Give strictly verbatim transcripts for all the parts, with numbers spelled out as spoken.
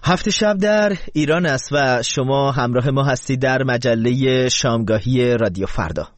هفت شب در ایران است و شما همراه ما هستید در مجله شامگاهی رادیو فردا.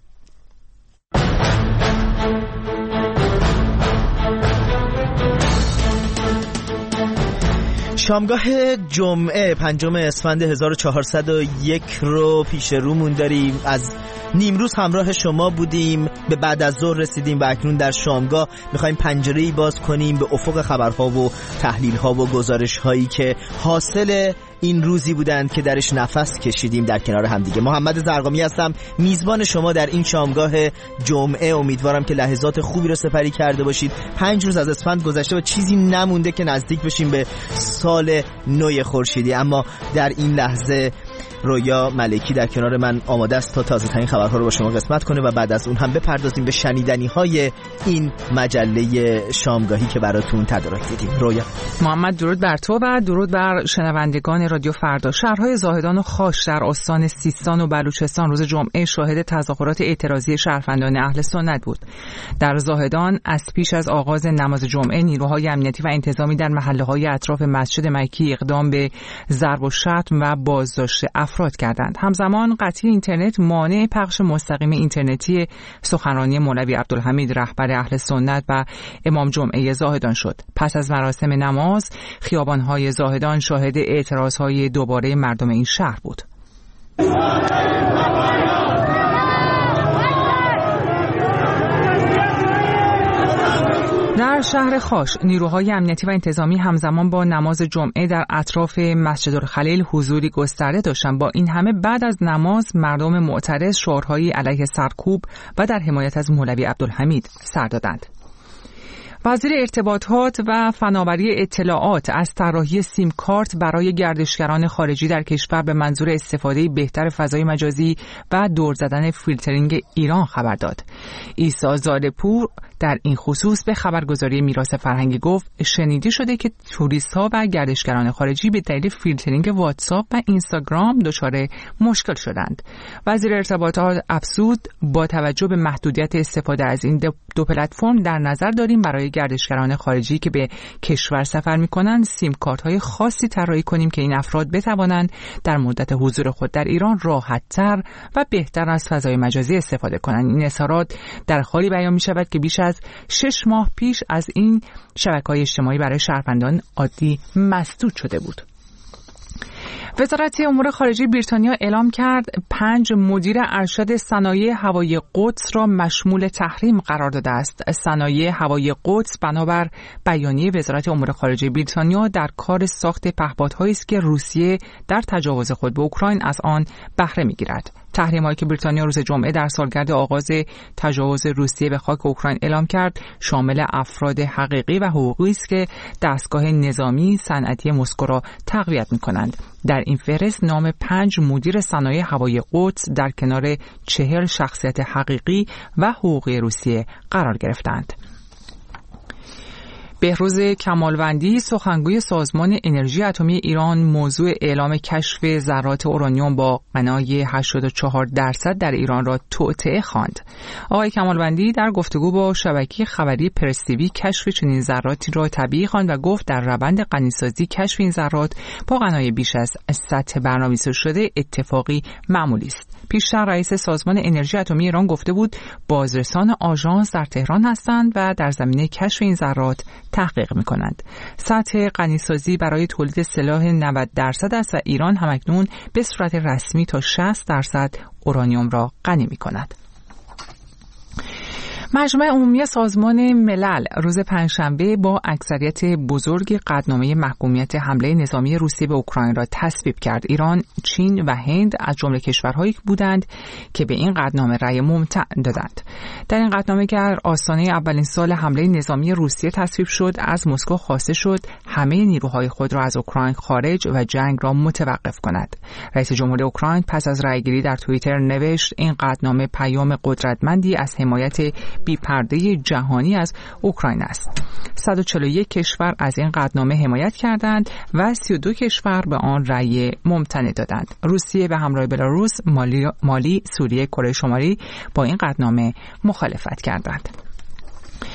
شامگاه جمعه پنجم اسفند هزار و چهارصد و یک رو پیش رومون داریم. از نیمروز همراه شما بودیم، به بعد از ظهر رسیدیم و اکنون در شامگاه میخوایم پنجره‌ای باز کنیم به افق خبرها و تحلیل‌ها و گزارش‌هایی که حاصل این روزی بودند که درش نفس کشیدیم در کنار همدیگه. محمد زرقامی هستم، میزبان شما در این شامگاه جمعه. امیدوارم که لحظات خوبی رو سپری کرده باشید. پنج روز از اسفند گذشته و چیزی نمونده که نزدیک بشیم به سال نو خورشیدی، اما در این لحظه رویا ملکی در کنار من آماده است تا تازه ترین خبرها رو با شما قسمت کنه و بعد از اون هم بپردازیم به شنیدنی های این مجله شامگاهی که براتون تدارک دیدیم. رویا. محمد، درود بر تو و درود بر شنوندگان رادیو فردا. شهرهای زاهدان و خاش در استان سیستان و بلوچستان روز جمعه شاهد تظاهرات اعتراضی شهروندان اهل سنت بود. در زاهدان از پیش از آغاز نماز جمعه نیروهای امنیتی و انتظامی در محله‌های اطراف مسجد مکی اقدام به ضرب و شتم و بازداشت افراد کردند. همزمان قطعی اینترنت مانع پخش مستقیم اینترنتی سخنرانی مولوی عبدالحمید رهبر اهل سنت و امام جمعه زاهدان شد. پس از مراسم نماز خیابان‌های زاهدان شاهد اعتراض‌های دوباره مردم این شهر بود. در شهر خاش نیروهای امنیتی و انتظامی همزمان با نماز جمعه در اطراف مسجدالخلیل حضوری گسترده داشتند. با این همه بعد از نماز مردم معترض شعارهایی علیه سرکوب و در حمایت از مولوی عبدالحمید سر دادند. وزیر ارتباطات و فناوری اطلاعات از طراحی سیم کارت برای گردشگران خارجی در کشور به منظور استفاده بهتر فضای مجازی و دور زدن فیلترینگ ایران خبر داد. عیسی زاده‌پور در این خصوص به خبرگزاری میراث فرهنگی گفت شنیده شده که توریست‌ها و گردشگران خارجی به دلیل فیلترینگ واتساپ و اینستاگرام دچار مشکل شدند. وزیر ارتباطات افزود با توجه به محدودیت استفاده از این دو پلتفرم در نظر داریم برای گردشگران خارجی که به کشور سفر می‌کنند سیم کارت‌های خاصی طراحی کنیم که این افراد بتوانند در مدت حضور خود در ایران راحت‌تر و بهتر از فضای مجازی استفاده کنند. این اظهارات در حالی بیان می‌شود که بیش از شش ماه پیش از این شبکه‌های اجتماعی برای شهروندان عادی مسدود شده بود. وزارت امور خارجه بریتانیا اعلام کرد پنج مدیر ارشد صنایع هوایی قدس را مشمول تحریم قرار داده است. صنایع هوایی قدس بنابر بیانیه وزارت امور خارجه بریتانیا در کار ساخت پهپادهایی است که روسیه در تجاوز خود به اوکراین از آن بهره می‌گیرد. تحریم‌هایی که بریتانیا روز جمعه در سالگرد آغاز تجاوز روسیه به خاک اوکراین اعلام کرد شامل افراد حقیقی و حقوقی است که دستگاه نظامی صنعتی مسکو را تقویت می‌کنند. در این فهرست نام پنج مدیر صنایع هوایی قدس در کنار چهل شخصیت حقیقی و حقوقی روسیه قرار گرفتند. بهروز کمالوندی سخنگوی سازمان انرژی اتمی ایران موضوع اعلام کشف ذرات اورانیوم با غنای هشتاد و چهار درصد در ایران را توطئه خواند. آقای کمالوندی در گفتگو با شبکه خبری پرس تیوی کشف چنین ذراتی را طبیعی خواند و گفت در روند غنیسازی کشف این ذرات با غنای بیش از سطح برنامه‌ریزی شده اتفاقی معمولی است. پیشتر رئیس سازمان انرژی اتمی ایران گفته بود بازرسان آژانس در تهران هستند و در زمینه کشف این ذرات تحقیق می‌کنند. سطح غنیسازی برای تولید سلاح نود درصد است و ایران همکنون به صورت رسمی تا شصت درصد اورانیوم را غنی می‌کند. مجمع عمومی سازمان ملل روز پنجشنبه با اکثریت بزرگ قطعنامه محکومیت حمله نظامی روسیه به اوکراین را تصویب کرد. ایران، چین و هند از جمله کشورهایی بودند که به این قطعنامه رأی ممتنع دادند. در این قطعنامه که در آستانه اولین سال حمله نظامی روسیه تصویب شد، از مسکو خواسته شد همه نیروهای خود را از اوکراین خارج و جنگ را متوقف کند. رئیس جمهوری اوکراین پس از رأیگیری در توییتر نوشت این قطعنامه پیام قدرتمندی از حمایت بی پرده جهانی از اوکراین است. صد و چهل و یک کشور از این قطعنامه حمایت کردند و سی و دو کشور به آن رأی ممتنع دادند. روسیه به همراه بلاروس، مالی، مالی، سوریه، کره شمالی با این قطعنامه مخالفت کردند.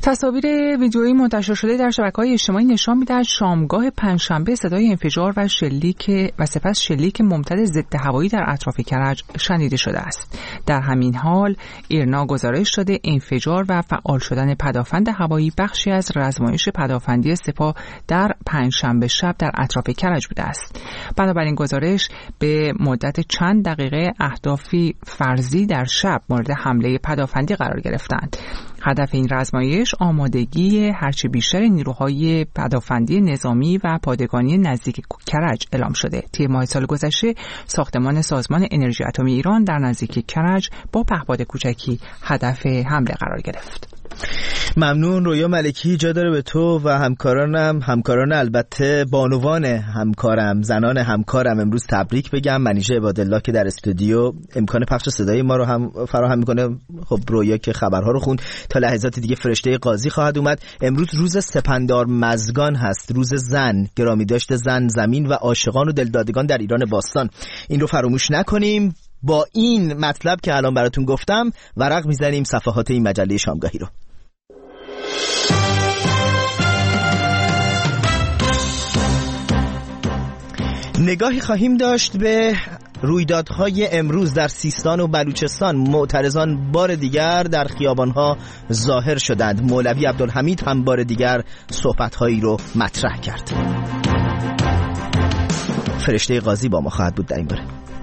تصاویر ویدیویی منتشر شده در شبکه‌های اجتماعی نشان می‌دهد شامگاه پنجشنبه صدای انفجار و شلیک و سپس شلیک ممتد ضد هوایی در اطراف کرج شنیده شده است. در همین حال ایرنا گزارش داده انفجار و فعال شدن پدافند هوایی بخشی از رزمایش پدافندی سپاه در پنجشنبه شب در اطراف کرج بوده است. بنابراین گزارش به مدت چند دقیقه اهدافی فرضی در شب مورد حمله پدافندی قرار گرفتند. هدف این رزمایش آمادگی هرچه بیشتر نیروهای پدافندی نظامی و پادگانی نزدیک کرج اعلام شده. طی ماه سال گذشته ساختمان سازمان انرژی اتمی ایران در نزدیکی کرج با پهپاد کوچکی هدف حمله قرار گرفت. ممنون. رویا ملکی. جا داره به تو و همکارانم، همکاران البته بانوان همکارم، زنان همکارم امروز تبریک بگم. منیژه عبادالله که در استودیو امکان پخش صدای ما رو هم فراهم میکنه. خب رویا که خبرها رو خوند، تا لحظات دیگه فرشته قاضی خواهد اومد. امروز روز سپندار مزگان هست، روز زن، گرامی داشت زن، زمین و عاشقان و دلدادگان در ایران باستان. این رو فراموش نکنیم. با این مطلب که الان براتون گفتم ورق میزنیم صفحات این مجله شامگاهی رو. نگاهی خواهیم داشت به رویدادهای امروز در سیستان و بلوچستان. معترضان بار دیگر در خیابانها ظاهر شدند. مولوی عبدالحمید هم بار دیگر صحبتهایی رو مطرح کرد. فرشته قاضی با ما خواهد بود در این باره.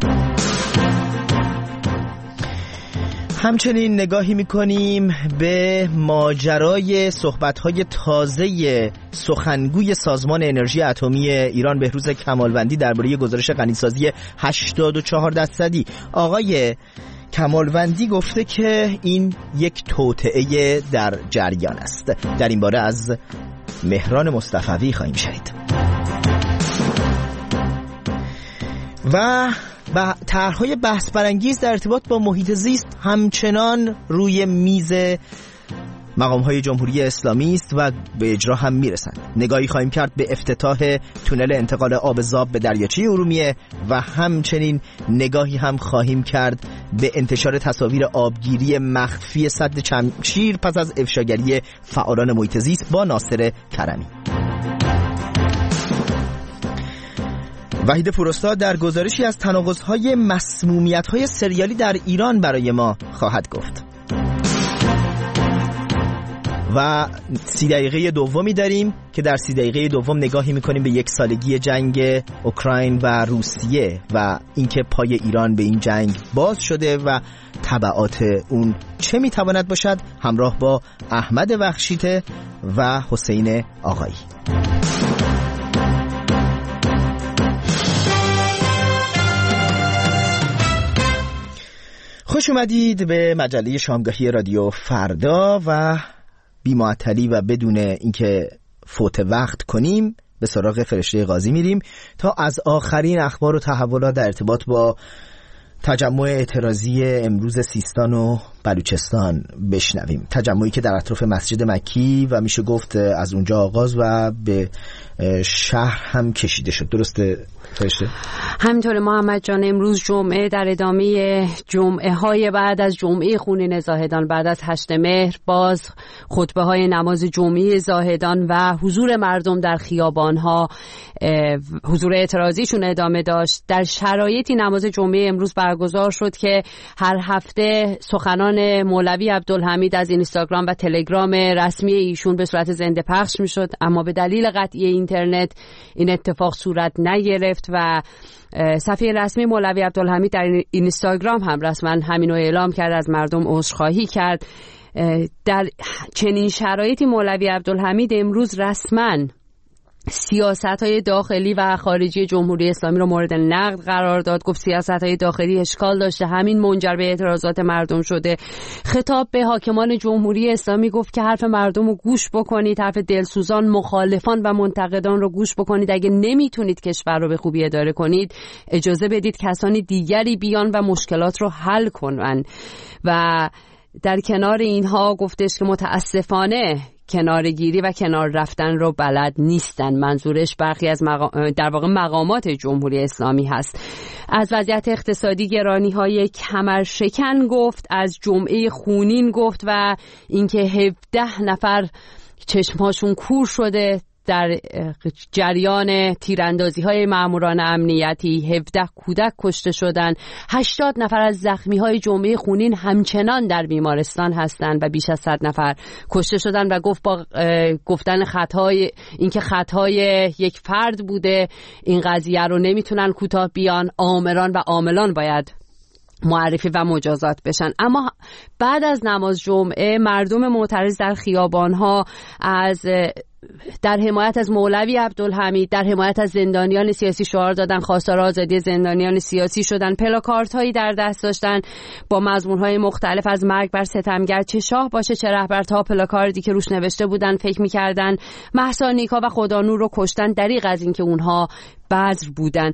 همچنین نگاهی میکنیم به ماجرای صحبت‌های تازه سخنگوی سازمان انرژی اتمی ایران بهروز کمالوندی درباره گزارش غنیسازی هشتاد و چهار درصدی. آقای کمالوندی گفته که این یک توطئه در جریان است. در این باره از مهران مصطفی خواهیم شنید. و و طرح‌های بحث برانگیز در ارتباط با محیط زیست همچنان روی میز مقام‌های جمهوری اسلامی است و به اجرا هم میرسند. نگاهی خواهیم کرد به افتتاح تونل انتقال آب زاب به دریاچه ارومیه و همچنین نگاهی هم خواهیم کرد به انتشار تصاویر آبگیری مخفی سد چمشیر پس از افشاگری فعالان محیط زیست با ناصر کرمی. وحید پوراستاد در گزارشی از تناقض‌های مسمومیت‌های سریالی در ایران برای ما خواهد گفت. و سی دقیقه دومی داریم که در سی دقیقه دوم نگاهی می‌کنیم به یک سالگی جنگ اوکراین و روسیه و اینکه پای ایران به این جنگ باز شده و تبعات اون چه می‌تواند باشد. همراه با احمد بخشیته و حسین آقایی. خوش اومدید به مجله شامگاهی رادیو فردا و بی معطلی و بدون اینکه فوت وقت کنیم به سراغ فرشته قاضی میریم تا از آخرین اخبار و تحولات در ارتباط با تجمع اعتراضی امروز سیستان و بلوچستان بشنویم. تجمعی که در اطراف مسجد مکی و میشه گفت از اونجا آغاز و به شهر هم کشیده شد. درسته فرشته؟ همینطور محمد جان. امروز جمعه در ادامه جمعه های بعد از جمعه خونین زاهدان بعد از هشت مهر باز خطبه های نماز جمعه زاهدان و حضور مردم در خیابان ها حضور اعتراضیشون ادامه داشت. در شرایطی نماز جمعه امروز برگزار شد که هر هفته سخنان مولوی عبدالحمید از اینستاگرام و تلگرام رسمی ایشون به صورت زنده پخش میشد، اما به دلیل قطعی اینترنت این اتفاق صورت نگرفت و صفحه رسمی مولوی عبدالحمید در اینستاگرام هم رسما همین رو اعلام کرد، از مردم عذرخواهی کرد. در چنین شرایطی مولوی عبدالحمید امروز رسما سیاست‌های داخلی و خارجی جمهوری اسلامی رو مورد نقد قرار داد. گفت سیاست‌های داخلی اشکال داشته، همین منجر به اعتراضات مردم شده. خطاب به حاکمان جمهوری اسلامی گفت که حرف مردم رو گوش بکنید، حرف دلسوزان، مخالفان و منتقدان رو گوش بکنید. اگه نمیتونید کشور رو به خوبی اداره کنید، اجازه بدید کسانی دیگری بیان و مشکلات رو حل کنن. و در کنار اینها گفتش که متاسفانه کنارگیری و کنار رفتن رو بلد نیستن. منظورش برخی از مقام... در واقع مقامات جمهوری اسلامی هست. از وضعیت اقتصادی گرانی های کمر شکن گفت، از جمعه خونین گفت و اینکه هفده نفر چشمهاشون کور شده در جریان تیراندازی های ماموران امنیتی، هفده کودک کشته شدند، هشتاد نفر از زخمی های جمعه خونین همچنان در بیمارستان هستند و بیش از صد نفر کشته شدند و گفت با گفتن خطای اینکه خطای یک فرد بوده این قضیه رو نمیتونن کوتاه بیان، آمران و عاملان باید معرفی و مجازات بشن. اما بعد از نماز جمعه مردم معترض در خیابان‌ها از در حمایت از مولوی عبدالحمید، در حمایت از زندانیان سیاسی شعار دادن، خواستار آزادی زندانیان سیاسی شدن، پلاکارت هایی در دست داشتن با مضمون های مختلف از مرگ بر ستمگر، چه شاه باشه چه رهبر، تا پلاکاردی که روش نوشته بودن فکر می‌کردن مهسا نیکا و خدانور رو کشتن، دریغ از اینکه اونها بذر بودن.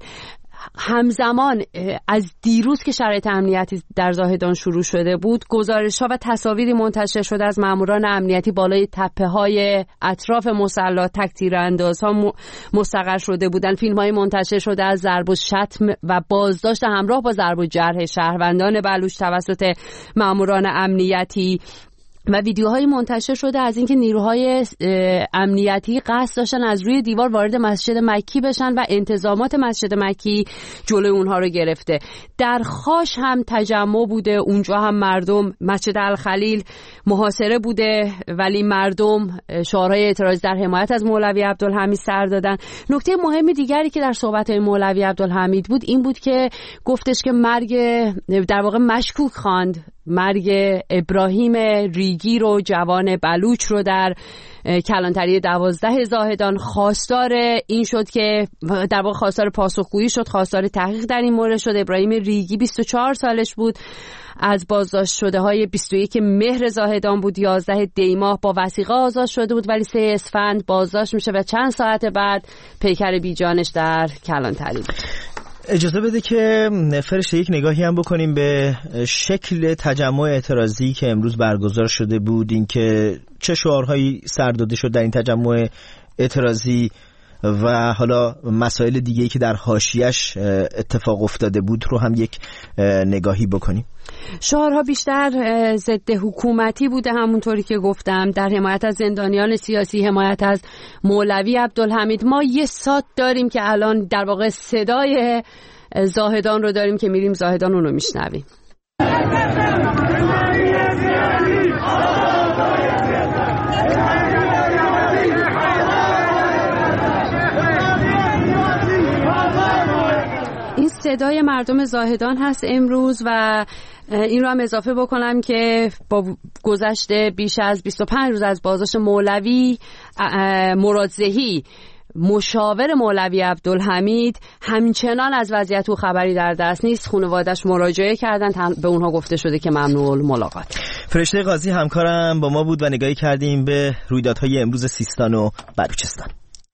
همزمان از دیروز که شرایط امنیتی در زاهدان شروع شده بود، گزارش‌ها و تصاویری منتشر شده از ماموران امنیتی بالای تپه‌های اطراف مصلی تک تیراندازها مستقر شده بودند. فیلم‌های منتشر شده از ضرب و شتم و بازداشت همراه با ضرب و جرح شهروندان بلوچ توسط ماموران امنیتی و ویدیوهای منتشر شده از اینکه نیروهای امنیتی قصد داشتن از روی دیوار وارد مسجد مکی بشن و انتظامات مسجد مکی جلوی اونها رو گرفته. در خاش هم تجمع بوده، اونجا هم مردم، مسجد الخلیل محاصره بوده ولی مردم شعارهای اعتراضی در حمایت از مولوی عبدالحمید سر دادن. نکته مهم دیگری که در صحبت‌های مولوی عبدالحمید بود این بود که گفتش که مرگ در واقع مشکوک خواند مرگ ابراهیم ریگی رو، جوان بلوچ رو، در کلانتری دوازده زاهدان. خواستار این شد که در واقع خواستار پاسخگویی شد، خواستار تحقیق در این مورد شد. ابراهیم ریگی بیست و چهار سالش بود، از بازداشت شده های بیست و یک مهر زاهدان بود، یازده دی ماه با وثیقه آزاد شده بود ولی سه اسفند بازداشت میشه و چند ساعت بعد پیکر بیجانش در کلانتری بود. اجازه بده که فرشته یک نگاهی هم بکنیم به شکل تجمع اعتراضی که امروز برگزار شده بود، اینکه چه شعارهایی سر داده شد در این تجمع اعتراضی و حالا مسائل دیگه‌ای که در حاشیه‌اش اتفاق افتاده بود رو هم یک نگاهی بکنیم. شعارها بیشتر ضد حکومتی بوده، همونطوری که گفتم، در حمایت از زندانیان سیاسی، حمایت از مولوی عبدالحمید. ما یه سات داریم که الان در واقع صدای زاهدان رو داریم که میریم زاهدان اون رو میشنویم. این صدای مردم زاهدان هست امروز و این رو هم اضافه بکنم که با گذشت بیش از بیست و پنج روز از بازداشت مولوی، مرادزهی مشاور مولوی عبدالحمید همچنان از وضعیت او خبری در دست نیست. خانواده‌اش مراجعه کردن، به اونها گفته شده که ممنوع الملاقات. فرشته قاضی همکارم با ما بود و نگاهی کردیم به رویدادهای امروز سیستان و بلوچستان.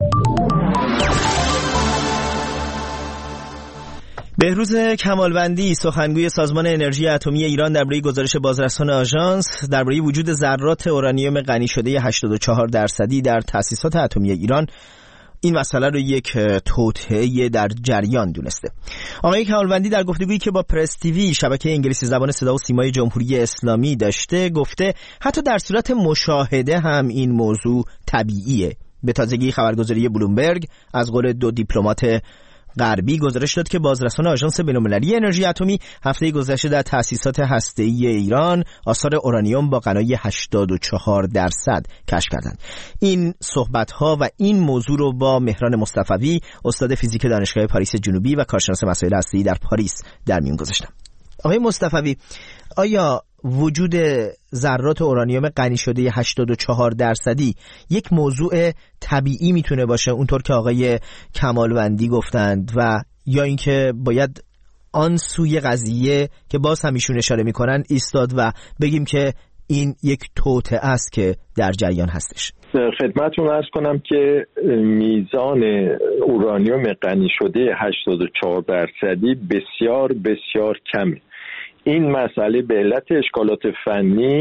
بهروز کمالوندی، سخنگوی سازمان انرژی اتمی ایران، درباره گزارش بازرسان آژانس درباره وجود ذرات اورانیوم غنی شده هشتاد و چهار درصدی در تأسیسات اتمی ایران، این مسئله رو یک توطئه در جریان دونسته. آقای کمالوندی در گفتگویی که با پرس تیوی، شبکه انگلیسی زبان صدا و سیمای جمهوری اسلامی داشته، گفته حتی در صورت مشاهده هم این موضوع طبیعیه. به تازگی خبرگزاری بلومبرگ از قول دو دیپلمات غربی گزارش داد که بازرسان آژانس بین‌المللی انرژی اتمی هفته گذشته در تأسیسات هسته‌ای ایران آثار اورانیوم با غنای هشتاد و چهار درصد کشف کردند. این صحبت‌ها و این موضوع رو با مهران مصطفوی، استاد فیزیک دانشگاه پاریس جنوبی و کارشناس مسائل هسته‌ای در پاریس در میون گذاشتم. آقای مصطفوی، آیا وجود ذرات اورانیوم غنی شده هشتاد و چهار درصدی یک موضوع طبیعی میتونه باشه اونطور که آقای کمالوندی گفتند و یا اینکه باید آن سوی قضیه که باز هم ایشون اشاره میکنن ایستاد و بگیم که این یک توطئه است که در جریان هستش؟ خدمتتون عرض کنم که میزان اورانیوم غنی شده هشتاد و چهار درصدی بسیار بسیار کمه. این مسئله به علت اشکالات فنی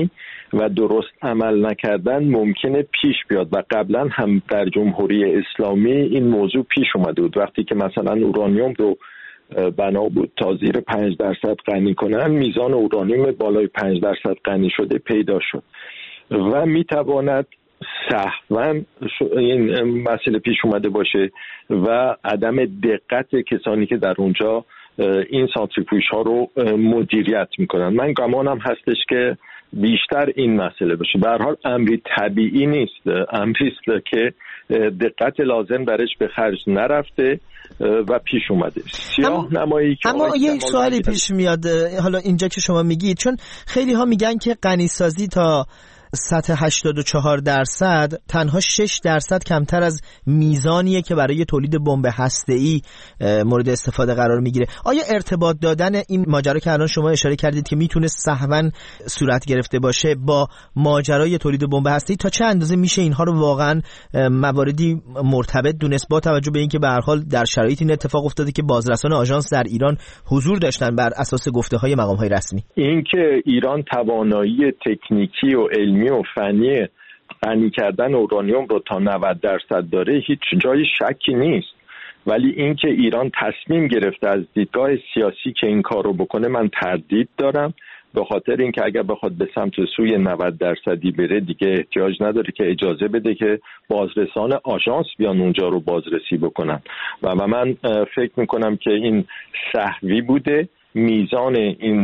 و درست عمل نکردن ممکنه پیش بیاد و قبلا هم در جمهوری اسلامی این موضوع پیش اومده بود. وقتی که مثلا اورانیوم رو بنا بود تا زیر پنج درصد غنی کنن، میزان اورانیوم بالای پنج درصد غنی شده پیدا شد و میتواند سهواً این مسئله پیش اومده باشه و عدم دقت کسانی که در اونجا این سانتریفیوژ ها رو مدیریت میکنن. من گمانم هستش که بیشتر این مسئله باشه. به هر حال امری طبیعی نیست، امری است که دقت لازم درش به خرج نرفته و پیش اومده. سیاه نمایی که اما یه سوالی پیش میاد حالا اینجا که شما میگید، چون خیلی ها میگن که غنیسازی تا سطح هشتاد و چهار درصد تنها شش درصد کمتر از میزانیه که برای تولید بمب هسته‌ای مورد استفاده قرار میگیره. آیا ارتباط دادن این ماجرا که الان شما اشاره کردید که میتونه سهواً صورت گرفته باشه با ماجرای تولید بمب هسته‌ای تا چه اندازه میشه اینها رو واقعاً مواردی مرتبط دونست، با توجه به اینکه به هر حال در شرایط این اتفاق افتاده که بازرسان آژانس در ایران حضور داشتن بر اساس گفته‌های مقام‌های رسمی؟ اینکه ایران توانایی تکنیکی و علمی و فنی غنی کردن اورانیوم رو تا نود درصد داره هیچ جای شکی نیست، ولی اینکه ایران تصمیم گرفته از دیدگاه سیاسی که این کار رو بکنه من تردید دارم، به خاطر اینکه اگر بخواد به سمت سوی نود درصدی بره دیگه احتیاج نداره که اجازه بده که بازرسان آژانس بیان اونجا رو بازرسی بکنن و من فکر میکنم که این سهوی بوده. میزان این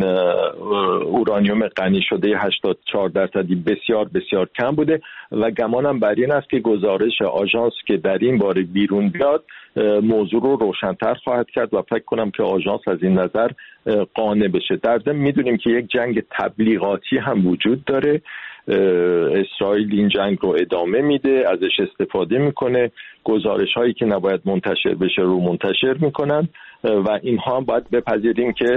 اورانیوم غنی شده هشتاد و چهار درصدی بسیار بسیار کم بوده و گمانم بر این است که گزارش آژانس که در این باره بیرون بیاد موضوع رو روشن‌تر خواهد کرد و فکر کنم که آژانس از این نظر قانع بشه. در ضمن میدونیم که یک جنگ تبلیغاتی هم وجود داره. اسرائیل این جنگ رو ادامه میده، ازش استفاده میکنه، گزارش هایی که نباید منتشر بشه رو منتشر میکنن و اینها هم باید بپذیریم که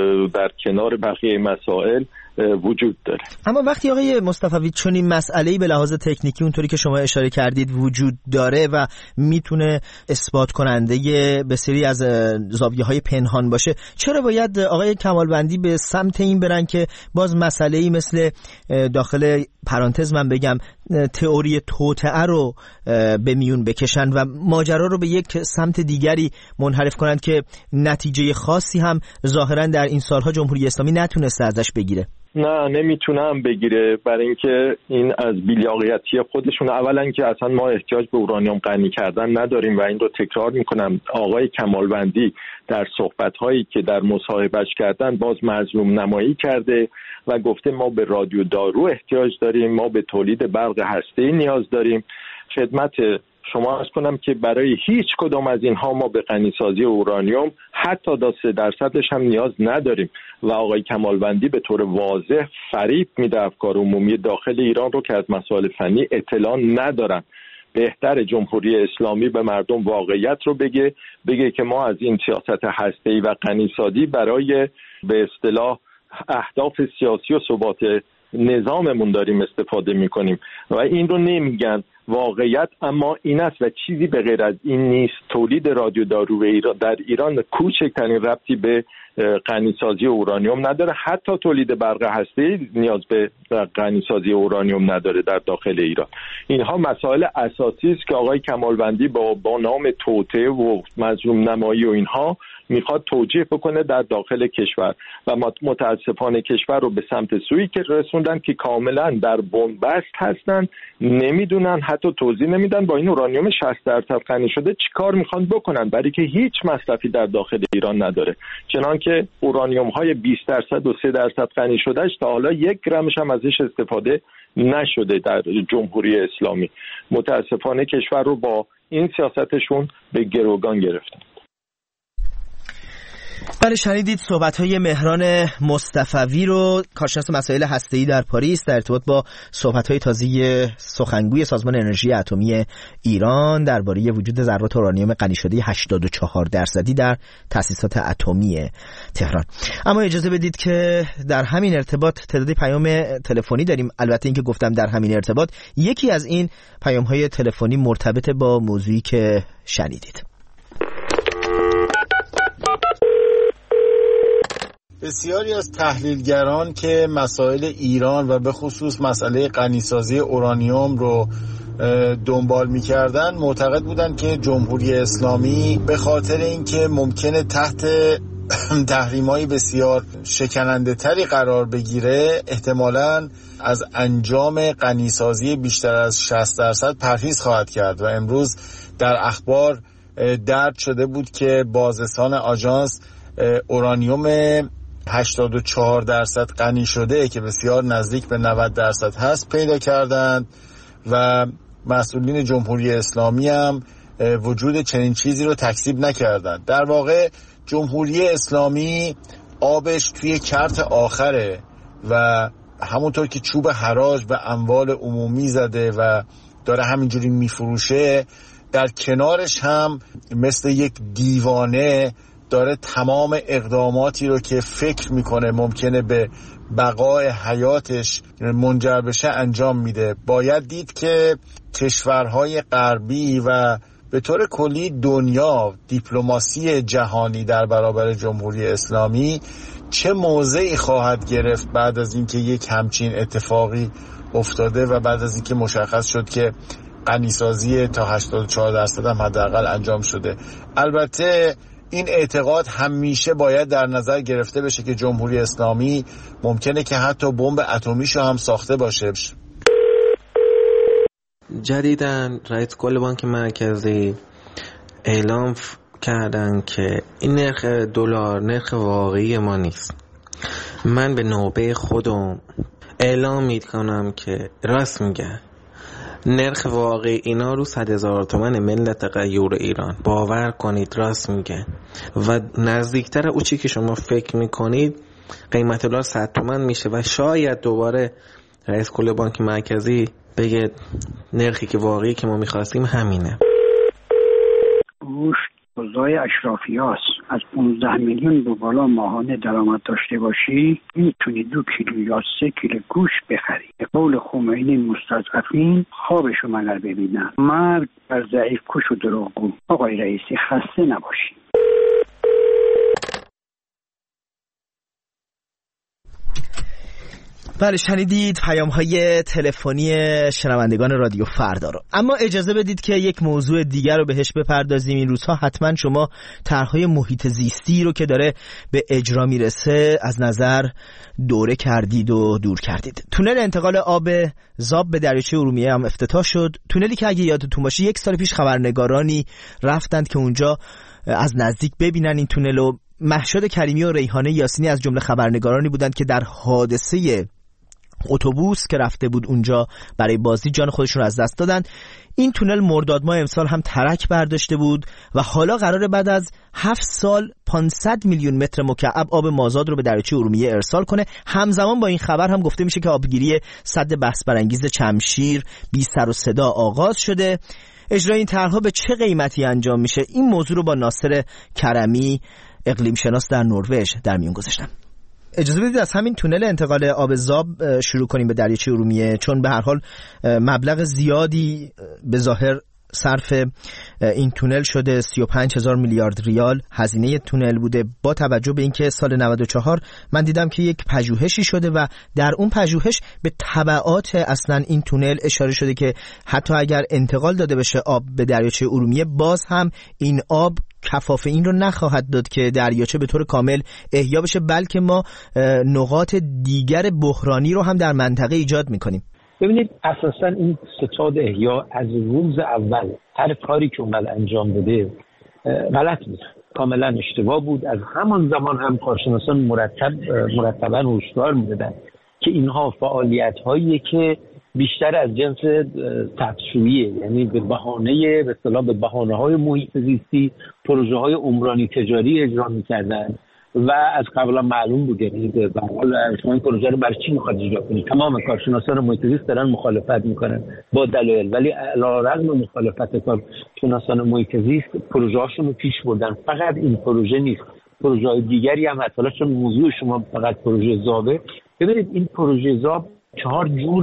در کنار بقیه مسائل وجود داره. اما وقتی آقای مصطفوی چون این مسئله‌ای به لحاظ تکنیکی اونطوری که شما اشاره کردید وجود داره و میتونه اثبات کننده بسیاری از زاویه‌های پنهان باشه، چرا باید آقای کمالوندی به سمت این برن که باز مسئله‌ای مثل داخل پرانتز من بگم تئوری توطئه رو به میون بکشن و ماجرا رو به یک سمت دیگری منحرف کنند که نتیجه خاصی هم ظاهراً در این سالها جمهوری اسلامی نتونسته ازش بگیره؟ نه، نمیتونم بگیره، برای اینکه این از بی‌لیاقتی خودشون. اولا که اصلا ما احتیاج به اورانیوم غنی کردن نداریم و این رو تکرار میکنم. آقای کمالوندی در صحبت‌هایی که در مصاحبهش کردن باز مظلوم نمایی کرده و گفته ما به رادیو دارو احتیاج داریم، ما به تولید برق هسته‌ای نیاز داریم. خدمت شما عرض کنم که برای هیچ کدام از اینها ما به غنیسازی اورانیوم حتی تا سه درصدش هم نیاز نداریم و آقای کمالوندی به طور واضح فریب میده افکار عمومی داخل ایران رو که از مسائل فنی اطلاع ندارن. بهتر جمهوری اسلامی به مردم واقعیت رو بگه بگه که ما از این سیاست هسته‌ای و غنیسازی برای به اصطلاح اهداف سیاسی و ثبات نظاممون داریم استفاده میکنیم و این رو نمیگن. واقعیت اما این است و چیزی به غیر از این نیست. تولید رادیو دارو در ایران کوچکترین ربطی به غنیسازی اورانیوم نداره. حتی تولید برق هسته‌ای نیاز به غنیسازی اورانیوم نداره در داخل ایران. اینها مسائل اساسی است که آقای کمالوندی با با نام توطئه و مظلوم نمایی و اینها میخواد توجیه بکنه در داخل کشور و متاسفانه کشور رو به سمت سویی که رسوندن که کاملا در بنبست هستن، نمیدونن، حتی توضیح نمیدن با این اورانیوم شصت درصد غنی شده چیکار میخوان بکنن، برای که هیچ مصرفی در داخل ایران نداره. چنانکه اورانیوم های بیست درصد و سه درصد غنی شدهش تا حالا یک گرمش هم ازش استفاده نشده در جمهوری اسلامی. متاسفانه کشور رو با این سیاستشون به گروگان گرفتن. بله، شنیدید صحبت‌های مهران مصطفوی رو، کارشناس مسائل هسته‌ای در پاریس، در ارتباط با صحبت‌های تازه سخنگوی سازمان انرژی اتمی ایران درباره وجود ذرات اورانیوم غنی شده هشتاد و چهار درصدی در تأسیسات اتمی تهران. اما اجازه بدید که در همین ارتباط تعدادی پیام تلفنی داریم. البته اینکه گفتم در همین ارتباط، یکی از این پیام‌های تلفنی مرتبط با موضوعی که شنیدید. بسیاری از تحلیلگران که مسائل ایران و به خصوص مسئله غنیسازی اورانیوم رو دنبال می‌کردن معتقد بودند که جمهوری اسلامی به خاطر اینکه ممکنه تحت تحریم‌های بسیار شکننده تری قرار بگیره احتمالاً از انجام غنیسازی بیشتر از شصت درصد پرهیز خواهد کرد و امروز در اخبار درج شده بود که بازرسان آژانس اورانیوم هشتاد و چهار درصد غنی شده که بسیار نزدیک به نود درصد هست پیدا کردند و مسئولین جمهوری اسلامی هم وجود چنین چیزی رو تکذیب نکردند. در واقع جمهوری اسلامی آبش توی کرت آخره و همونطور که چوب حراج به اموال عمومی زده و داره همینجوری میفروشه، در کنارش هم مثل یک دیوانه داره تمام اقداماتی رو که فکر میکنه ممکنه به بقای حیاتش منجر بشه انجام میده. باید دید که کشورهای غربی و به طور کلی دنیا، دیپلماسی جهانی در برابر جمهوری اسلامی چه موضعی خواهد گرفت بعد از اینکه یک همچین اتفاقی افتاده و بعد از اینکه مشخص شد که غنیسازی تا هشتاد و چهار درصد هم حداقل انجام شده. البته این اعتقاد همیشه باید در نظر گرفته بشه که جمهوری اسلامی ممکنه که حتی بمب اتمیشو هم ساخته باشه. جدیداً رئیس کل بانک مرکزی اعلام کردن که این نرخ دلار نرخ واقعی ما نیست. من به نوبه خودم اعلام میکنم که راست میگن. نرخ واقعی اینا رو صد هزار تومان ملت غیور ایران. باور کنید راست میگن و نزدیکتر او چی که شما فکر میکنید قیمت دلار صد تومان میشه و شاید دوباره رئیس کل بانک مرکزی بگه نرخی که واقعی که ما میخواستیم همینه. گوشت غذای اشرافیاست. از پانزده میلیون به بالا ماهانه درآمد داشته باشی میتونی دو کیلو یا سه کیلو گوشت بخری. به قول خمینی مستضعفین خوابشو مگر ببینن. مرگ بر ضعیف کش و دروغگو. آقای رئیسی خسته نباشی. بله شنیدید پیام های تلفنی شنوندگان رادیو فردا رو. اما اجازه بدید که یک موضوع دیگر رو بهش بپردازیم. این روزها حتما شما طرح‌های محیط زیستی رو که داره به اجرا میرسه از نظر دوره کردید و دور کردید. تونل انتقال آب زاب به دریاچه ارومیه هم افتتاح شد. تونلی که اگه یادتون باشه یک سال پیش خبرنگارانی رفتند که اونجا از نزدیک ببینن این تونل رو. مهشاد کریمی و ریحانه یاسینی از جمله خبرنگارانی بودند که در حادثه اتوبوس که رفته بود اونجا برای بازدید جان خودشون رو از دست دادن. این تونل مرداد ماه امسال هم ترک برداشته بود و حالا قراره بعد از هفت سال پانصد میلیون متر مکعب آب مازاد رو به دریاچه ارومیه ارسال کنه. همزمان با این خبر هم گفته میشه که آبگیری سد بحث برانگیز چمشیر بی سر و صدا آغاز شده. اجرای این طرح‌ها به چه قیمتی انجام میشه؟ این موضوع رو با ناصر کرمی اقلیم شناس در نروژ در میون گذاشتم. اجازه بدید از همین تونل انتقال آب زاب شروع کنیم به دریاچه ارومیه، چون به هر حال مبلغ زیادی به ظاهر صرف این تونل شده. سی و پنج هزار میلیارد ریال هزینه تونل بوده. با توجه به اینکه سال نود و چهار من دیدم که یک پژوهشی شده و در اون پژوهش به تبعات اصلا این تونل اشاره شده که حتی اگر انتقال داده بشه آب به دریاچه ارومیه باز هم این آب کفاف این رو نخواهد داد که دریاچه به طور کامل احیا بشه، بلکه ما نقاط دیگر بحرانی رو هم در منطقه ایجاد میکنیم. ببینید اساساً این ستاد احیا از روز اول هر کاری که اومد انجام بده غلط بود، کاملا اشتباه بود. از همان زمان هم کارشناسان مرتب مرتبا هشدار میدادن که اینها فعالیت‌هایی که بیشتر از جنس تبشویه، یعنی به بهانه به اصطلاح به بهانه‌های محیط زیستی پروژه‌های عمرانی تجاری اجرا می‌کردن و از قبلا معلوم بود. یعنی به حال شما این پروژه رو برای چی می‌خواد اجرا کنید؟ تمام کارشناسان محیط زیست دارن مخالفت می‌کنن با دلایل، ولی علیرغم مخالفت کارشناسان محیط زیست پروژه‌هاشون رو پیش بردن. فقط این پروژه نیست، پروژه‌های دیگری هم هست. حالا چون موضوع شما فقط پروژه زابه، ببینید این پروژه زاب چهار جور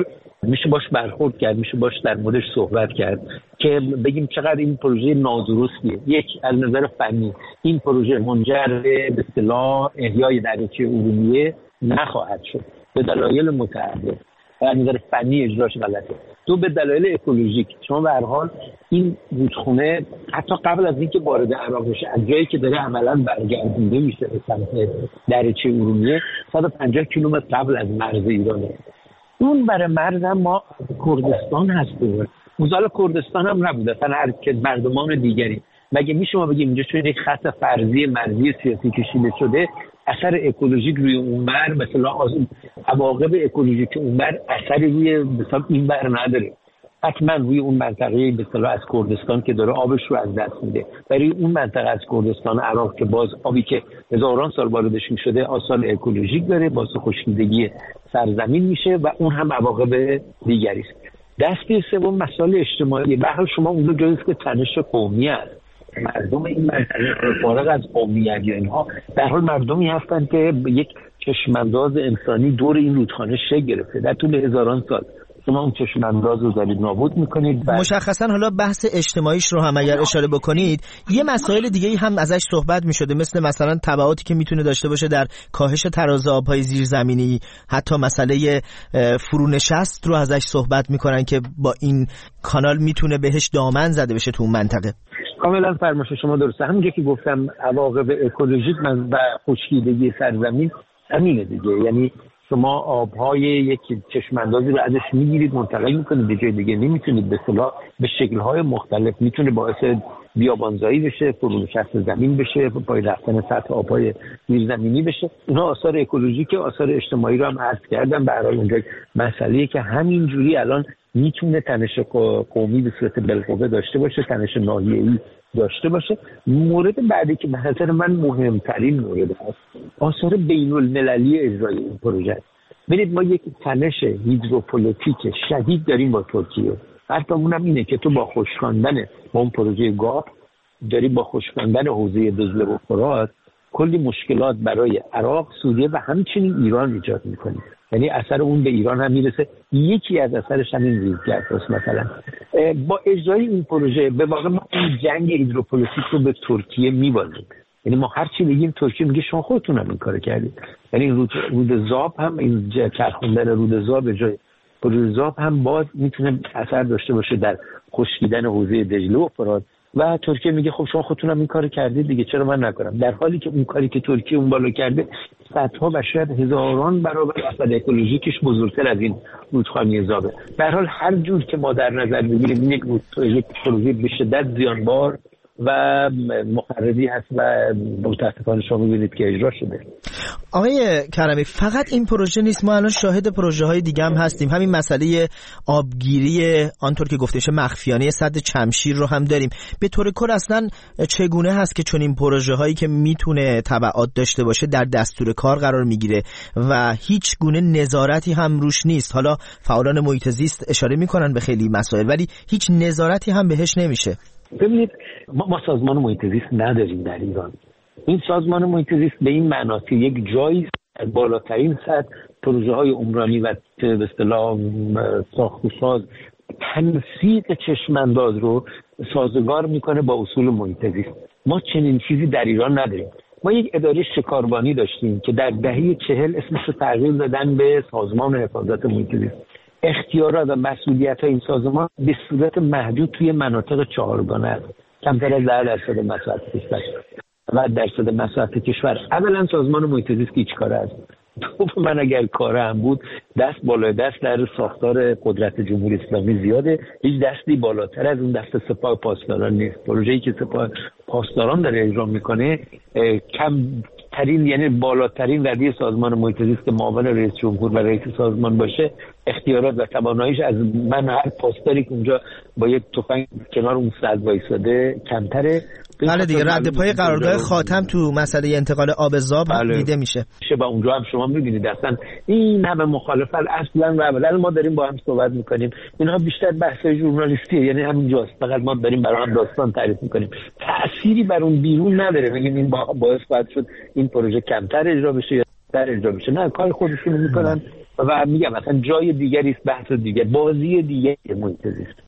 میشه باش برخورد کرد، میشه باش در موردش صحبت کرد که بگیم چقدر این پروژه نادرستیه. یک، از نظر فنی این پروژه منجر به اصطلاح احیای دریاچه ارومیه نخواهد شد به دلایل متعدد. از نظر فنی اجراش غلطه. دو، به دلایل اکولوژیک. شما به هر حال این رودخونه حتی قبل از اینکه وارد عراق بشه، از جایی که داره عملاً برگردونده میشه به سمت دریاچه ارومیه، صد و پنجاه کیلومتر قبل از مرز ایرانه. اون برای مرز هم ما کردستان هستیم. موزال کردستان هم نبوده، اصلا هر که مردمان دیگری. مگه میشه ما بگیم اینجا چون یک خط فرضی مرزی سیاسی کشیده شده اثر اکولوژیک روی اون بر، مثلا عواقب اکولوژیک اون بر اثری روی مثلا این بر نداره؟ حتما روی اون منطقه به اصطلاح از کردستان که داره آبش رو از دست میده، برای اون منطقه از کردستان عراق که باز آبی که هزاران سال واردش میشده آثار اکولوژیک داره، باعث خشکیدگی سرزمین میشه و اون هم عواقب دیگری است. دسته سوم مسائل اجتماعی. به هر حال شما اونجا جایی که تنش قومی است، مردم این منطقه فارغ از قومیت یا اینها در حال مردمی هستند که یک چشمانداز انسانی دور این رودخانه شکل گرفته در طول هزاران سال. شما اون چشمانداز رو دارید نابود میکنید. مشخصا حالا بحث اجتماعیش رو هم اگر اشاره بکنید، یه مسائل دیگه هم ازش صحبت میشده، مثل مثلا تبعاتی که میتونه داشته باشه در کاهش تراز آبهای زیرزمینی، حتی مسئله فرونشست رو ازش صحبت میکنن که با این کانال میتونه بهش دامن زده بشه تو اون منطقه. کاملا فرمایش شما درسته. همونجا که گفتم عواقب اکولوژیک و خشکیدگی سرزمین همینه دیگه. یعنی شما آبهای یک چشماندازی رو ازش میگیرید منتقل میکنید به جای دیگه، نمیتونید به اصطلاح به شکل‌های مختلف، میتونه باعث بیابانزایی بشه، فرونشست زمین بشه، پای رفتن سطح آبهای زیرزمینی بشه. اونها آثار اکولوژیک، آثار اجتماعی رو هم عرض کردم. به هر حال اونجا مسئله‌ای که همین جوری الان میتونه تنش قومی به صورت بالقوه داشته باشه، تنش ناحیه‌ای داشته باشه. مورد بعدی که به نظر من مهمترین مورد است، آثار بین‌المللی اجرای این پروژه. ببینید ما یک تنش هیدروپولیتیک شدید داریم با ترکیه. حتی اونم اینه که تو با خشکاندن با اون پروژه گاپ داری با خشکاندن حوزه دجله و فرات کلی مشکلات برای عراق، سوریه و همچنین ایران ایجاد می‌کنی. یعنی اثر اون به ایران هم میرسه. یکی از اثرش همین ریزگرد است. مثلا با اجرای این پروژه به واقع ما این جنگ هیدروپولیتیک رو به ترکیه میبازیم. یعنی ما هر چی بگیم ترکیه میگه شما خودتون هم این کارو کردید. یعنی رود رود زاب هم این چرخوندن رود زاب به جای پروژه زاب هم باز میتونه اثر داشته باشه در خشکیدن حوزه دجله و فرات و ترکیه میگه خب شما خودتون هم این کارو کردید دیگه، چرا من نکنم؟ در حالی که اون کاری که ترکیه اون بالا کرده صدها و شاید هزاران برابر اثر اکولوژیکش بزرگتر از این رودخانه زابه. به هر حال هر جور که ما در نظر بگیریم یک پروژه به شدت زیانبار و مخربی هست و متاسفانه شما می‌بینید که اجرا شده. آقای کرمی، فقط این پروژه نیست، ما الان شاهد پروژه های دیگه هم هستیم. همین مسئله آبگیری آنطور که گفته میشه مخفیانه سد چمشیر رو هم داریم. به طور کل اصلا چگونه هست که چون این پروژه هایی که میتونه تبعات داشته باشه در دستور کار قرار میگیره و هیچ گونه نظارتی هم روش نیست؟ حالا فعالان محیط زیست اشاره میکنن به خیلی مسائل ولی هیچ نظارتی هم بهش نمیشه. ببینید ما, ما سازمان محیط زیست نداریم در ایران. این سازمان محیط زیست به این معنی که یک جایی از بالاترین سطح پروژه های عمرانی و به اصطلاح ساخت و ساز تنسیق چشمانداز رو سازگار میکنه با اصول محیط زیست. ما چنین چیزی در ایران نداریم. ما یک اداره شکاربانی داشتیم که در دهه چهل اسمش رو تغییر دادن به سازمان حفاظت محیط زیست. اختیارات و مسئولیت های این سازمان به صورت محدود توی مناطق چهارگانه است، کمتر از ده درصد مساحت کشور و درصد مساحت کشور. اولا سازمان محیط زیست هیچ کاره است. من اگر کاره هم بود دست بالای دست در ساختار قدرت جمهوری اسلامی زیاده، هیچ دستی بالاتر از اون دست سپاه پاسداران نیست. پروژه‌ای که سپاه پاسداران داره اجرا میکنه کم ترین یعنی بالاترین ردی سازمان محیط زیست که معاون رئیس جمهور و رئیس سازمان باشه، اختیارات و تواناییش از من هر پاسداری که اونجا با یک تفنگ کنار اون صد وایساده کمتره. بله دیگه، رد پای قرارداد خاتم تو مسئله انتقال آب زاب بله. دیده میشه. با اونجا هم شما میبینید اصلا این همه مخالفت اصلا و ابدا. ما داریم با هم صحبت میکنیم، اینها بیشتر بحث ژورنالیستیه، یعنی همینجاست، فقط ما داریم برای هم داستان تعریف میکنیم، تأثیری بر اون بیرون نداره. بگیم این باعث خواهد شد این پروژه کمتر اجرا بشه یا در اجرا بشه. نه، کار خودشونو میکنن و میگم مثلا جای دیگری است، بحث دیگر، بازی دیگری محیط زیست.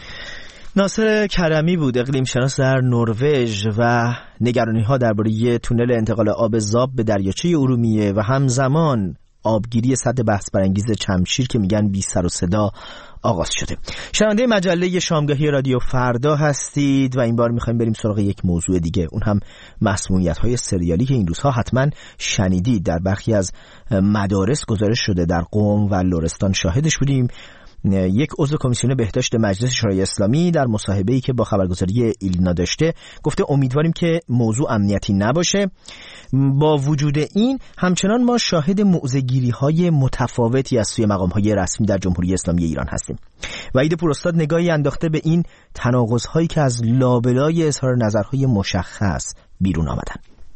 ناصر کرمی بود، اقلیم شناس در نروژ، و نگرانی‌ها درباره تونل انتقال آب زاب به دریاچه ارومیه و همزمان آبگیری سد بحث برانگیز چمشیر که میگن بی سر و صدا آغاز شده. شنونده مجله شامگاهی رادیو فردا هستید و این بار میخوایم بریم سراغ یک موضوع دیگه، اون هم مسمومیت‌های سریالی که این روزها حتما شنیدید. در برخی از مدارس گزارش شده، در قم و لرستان شاهدش بودیم. یک عضو کمیسیون بهداشت مجلس شورای اسلامی در مصاحبه‌ای که با خبرگزاری ایلنا داشته گفته امیدواریم که موضوع امنیتی نباشه. با وجود این همچنان ما شاهد موضع‌گیری‌های متفاوتی از سوی مقام‌های رسمی در جمهوری اسلامی ایران هستیم. وحید پوراستاد نگاهی انداخته به این تناقض‌هایی که از لابلای اظهار نظرهای مشخص بیرون آمدن.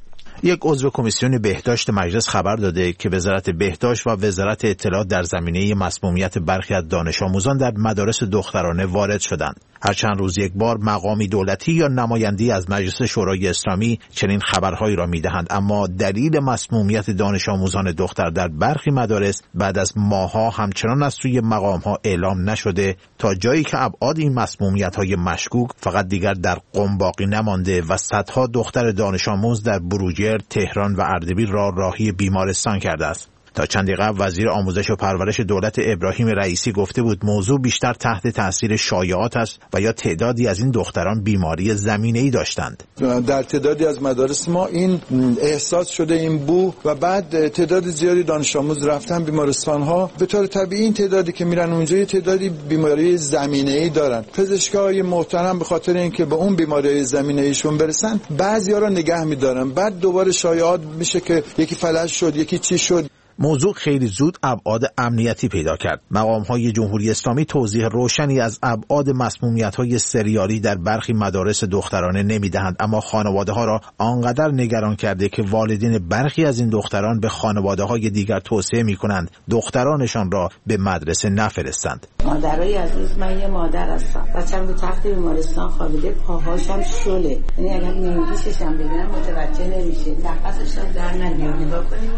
یک عضو کمیسیون بهداشت مجلس خبر داده که وزارت بهداشت و وزارت اطلاعات در زمینه مسمومیت برخی از دانش آموزان در مدارس دخترانه وارد شدند. هر چند روز یک بار مقامی دولتی یا نماینده‌ای از مجلس شورای اسلامی چنین خبرهایی را می‌دهند، اما دلیل مسمومیت دانش آموزان دختر در برخی مدارس بعد از ماه‌ها همچنان از سوی مقام‌ها اعلام نشده، تا جایی که ابعاد این مسمومیت‌های مشکوک فقط دیگر در قم باقی نمانده و صدها دختر دانش آموز در بروجرد، تهران و اردبیل را راهی بیمارستان کرده است. تا چندی قبل وزیر آموزش و پرورش دولت ابراهیم رئیسی گفته بود موضوع بیشتر تحت تاثیر شایعات است و یا تعدادی از این دختران بیماری زمینه‌ای داشتند. در تعدادی از مدارس ما این احساس شده، این بو، و بعد تعداد زیادی دانش آموز رفتن بیمارستان‌ها. به طور طبیعی این تعدادی که میرن اونجا تعدادی بیماری زمینه‌ای دارن. پزشکای محترم به خاطر اینکه به اون بیماری زمینه‌ایشون برسن بعضیا رو نگه می‌دارن، بعد دوباره شایعات میشه که یکی فلج شد، یکی چی شد. موضوع خیلی زود ابعاد امنیتی پیدا کرد. مقام‌های جمهوری اسلامی توضیح روشنی از ابعاد مسمومیت‌های سریالی در برخی مدارس دخترانه نمی‌دهند، اما خانواده‌ها را آنقدر نگران کرده که والدین برخی از این دختران به خانواده‌های دیگر توصیه می‌کنند دخترانشان را به مدرسه نفرستند. مادرای عزیز، من یه مادر هستم. بچه‌م رو تخت بیمارستان خوابیده، پاهاشم شله. یعنی اگر نمی‌گیشش هم ببینم متوجه نمیشه. نفسش هم در نمیاد. نگاه کنید.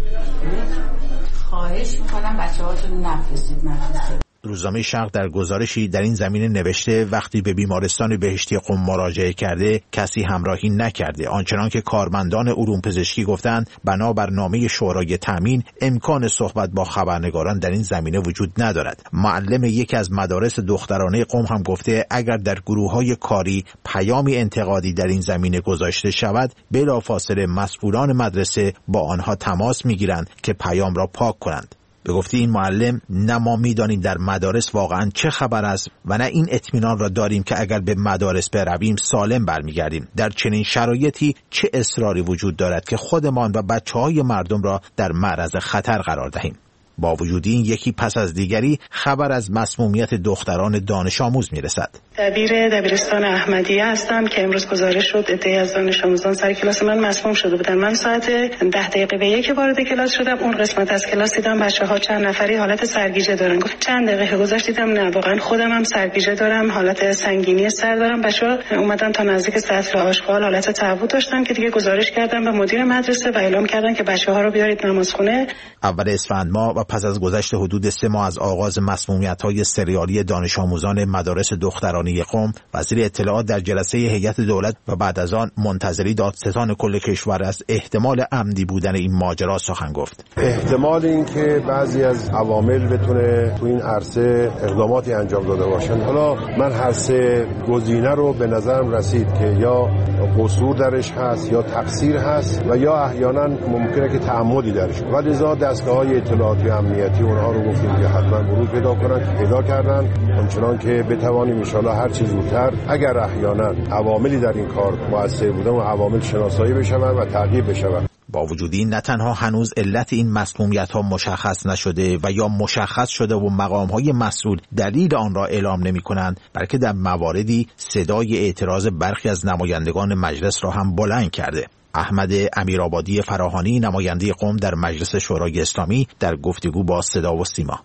خواهش میکنم بچه هاتون نفرستید مدرسه. روزنامه شرق در گزارشی در این زمینه نوشته وقتی به بیمارستان بهشتی قم مراجعه کرده کسی همراهی نکرده، آنچنان که کارمندان علوم پزشکی گفتند بنابر نامه شورای تامین امکان صحبت با خبرنگاران در این زمینه وجود ندارد. معلم یکی از مدارس دخترانه قم هم گفته اگر در گروه‌های کاری پیامی انتقادی در این زمینه گذاشته شود بلافاصله مسئولان مدرسه با آنها تماس میگیرند که پیام را پاک کنند. به گفته این معلم نه ما میدانیم در مدارس واقعا چه خبر است و نه این اطمینان را داریم که اگر به مدارس برویم سالم برمیگردیم. در چنین شرایطی چه اصراری وجود دارد که خودمان و بچه‌های مردم را در معرض خطر قرار دهیم؟ با وجود این یکی پس از دیگری خبر از مسمومیت دختران دانش آموز میرسد. دبیر دبیرستان احمدیه هستم که امروز گزارش شد عده‌ای از دانش آموزان سر کلاس من مسموم شده بودن. من ساعت ده دقیقه به یک وارد کلاس شدم، اون قسمت از کلاس دیدم بچه‌ها چند نفری حالت سرگیجه دارن. گفت چند دقیقه گذشت دیدم نه واقعا خودم هم سرگیجه دارم، حالت سنگینی سر دارم. بچه‌ها اومدن تا نزدیک سطل آشغال حالت تعبود داشتن که دیگه گزارش کردم به مدیر مدرسه و اعلام کردن که بچه‌ها رو بیارید نمازخونه. اول اسفند ماه و پس از گذشت حدود سه ماه از آغاز مسمومیت‌های سریالی دانش آموزان مدارس دخترانه قم، وزیر اطلاعات در جلسه هیئت دولت و بعد از آن منتظری دادستان کل کشور از احتمال عمدی بودن این ماجرا سخن گفت. احتمال این که بعضی از عوامل بتونه تو این عرصه اقداماتی انجام داده باشن. حالا من هر سه گزینه رو به نظرم رسید که یا قصور درش هست یا تقصیر هست و یا احیانا ممکنه که تعمدی درش. ولی لذا دستگاه‌های اطلاعاتی امنیتی اونها رو گفتیم که حتما ورود پیدا کنن، پیدا کردن، همچنان که بتوانیم ان شاءالله هر چیز زودتر اگر احیانا عواملی در این کار مؤثر بودن و عوامل شناسایی بشن و تعقیب بشن. با وجود این نه تنها هنوز علت این مسمومیت‌ها مشخص نشده و یا مشخص شده و مقام‌های مسئول دلیل آن را اعلام نمی‌کنند، بلکه در مواردی صدای اعتراض برخی از نمایندگان مجلس را هم بلند کرده. احمد امیرآبادی فراهانی نماینده قم در مجلس شورای اسلامی در گفتگو با صدا و سیما: در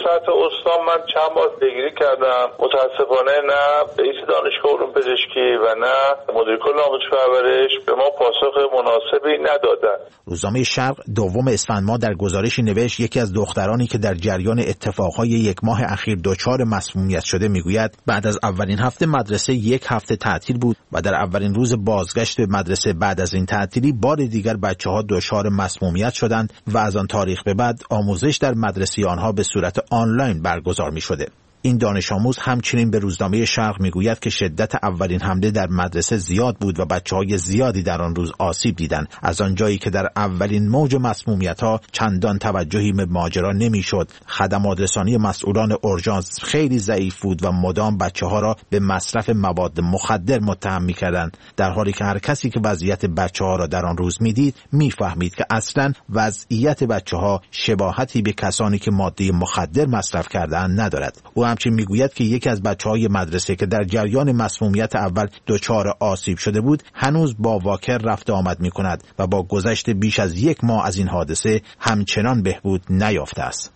سطح استان من چند بار پیگیری کردم، متاسفانه نه رئیس دانشگاه علوم پزشکی و نه مدیر کل آموزش و پرورش به ما پاسخ مناسبی ندادن. روزنامه شرق دوم اسفند ماه در گزارشی نوشت یکی از دخترانی که در جریان اتفاقهای یک ماه اخیر دچار مسمومیت شده میگوید بعد از اولین هفته مدرسه یک هفته تعطیل بود و در اولین روز بازگشت به مدرسه بعد از این تعطیلی بار دیگر بچه‌ها دچار مسمومیت شدند و از آن تاریخ به بعد آموزش در مدرسه آنها به صورت آنلاین برگزار می‌شده. این دانش آموز همچنین به روزنامه شرق میگوید که شدت اولین حمله در مدرسه زیاد بود و بچه‌های زیادی در آن روز آسیب دیدند، از آنجایی که در اولین موج مسمومیت‌ها چندان توجهی به ماجرا نمی‌شد. خدمات رسانی مسئولان اورژانس خیلی ضعیف بود و مدام بچه‌ها را به مصرف مواد مخدر متهم می‌کردند، در حالی که هر کسی که وضعیت بچه‌ها را در آن روز می‌دید می‌فهمید که اصلاً وضعیت بچه‌ها شباهتی به کسانی که ماده مخدر مصرف کرده‌اند ندارد. او همچنین میگوید که یکی از بچه‌های مدرسه که در جریان مسمومیت اول دچار آسیب شده بود هنوز با واکر رفت آمد می‌کند و با گذشت بیش از یک ماه از این حادثه همچنان بهبود نیافته است.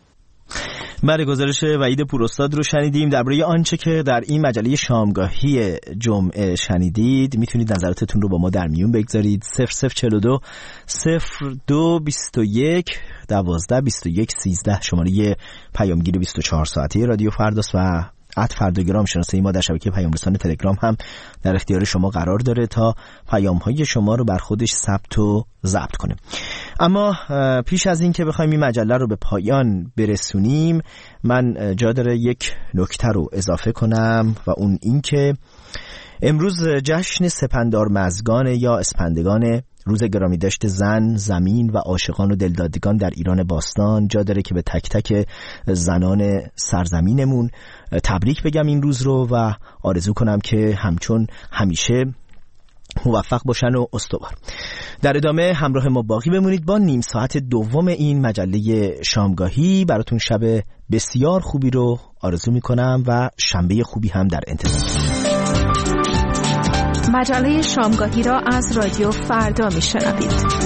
بعد گزارش وحید پوراستاد رو شنیدیم درباره آنچه که در این مجله شامگاهی جمعه شنیدید. میتونید نظراتتون رو با ما در میون بگذارید. صفر صفر چهل و دو صفر دو بیست و یک دوازده بیست و یک سیزده شماره پیامگیر بیست و چهار ساعته رادیو فرداست و ات فرداگرام شناسه ما در شبکه پیام رسان تلگرام هم در اختیار شما قرار داره تا پیام‌های شما رو بر خودش ثبت و ضبط کنه. اما پیش از این که بخوایم این مجله رو به پایان برسونیم، من جا داره یک نکته رو اضافه کنم و اون این که امروز جشن سپندار مزگان یا اسپندگان، روز گرامی داشت زن، زمین و عاشقان و دلدادگان در ایران باستان، جا داره که به تک تک زنان سرزمینمون تبریک بگم این روز رو و آرزو کنم که همچون همیشه موفق باشن و استوار. در ادامه همراه ما باقی بمونید با نیم ساعت دوم این مجله شامگاهی. براتون شب بسیار خوبی رو آرزو میکنم و شنبه خوبی هم در انتظار. مجله شامگاهی را از رادیو فردا میشنوید.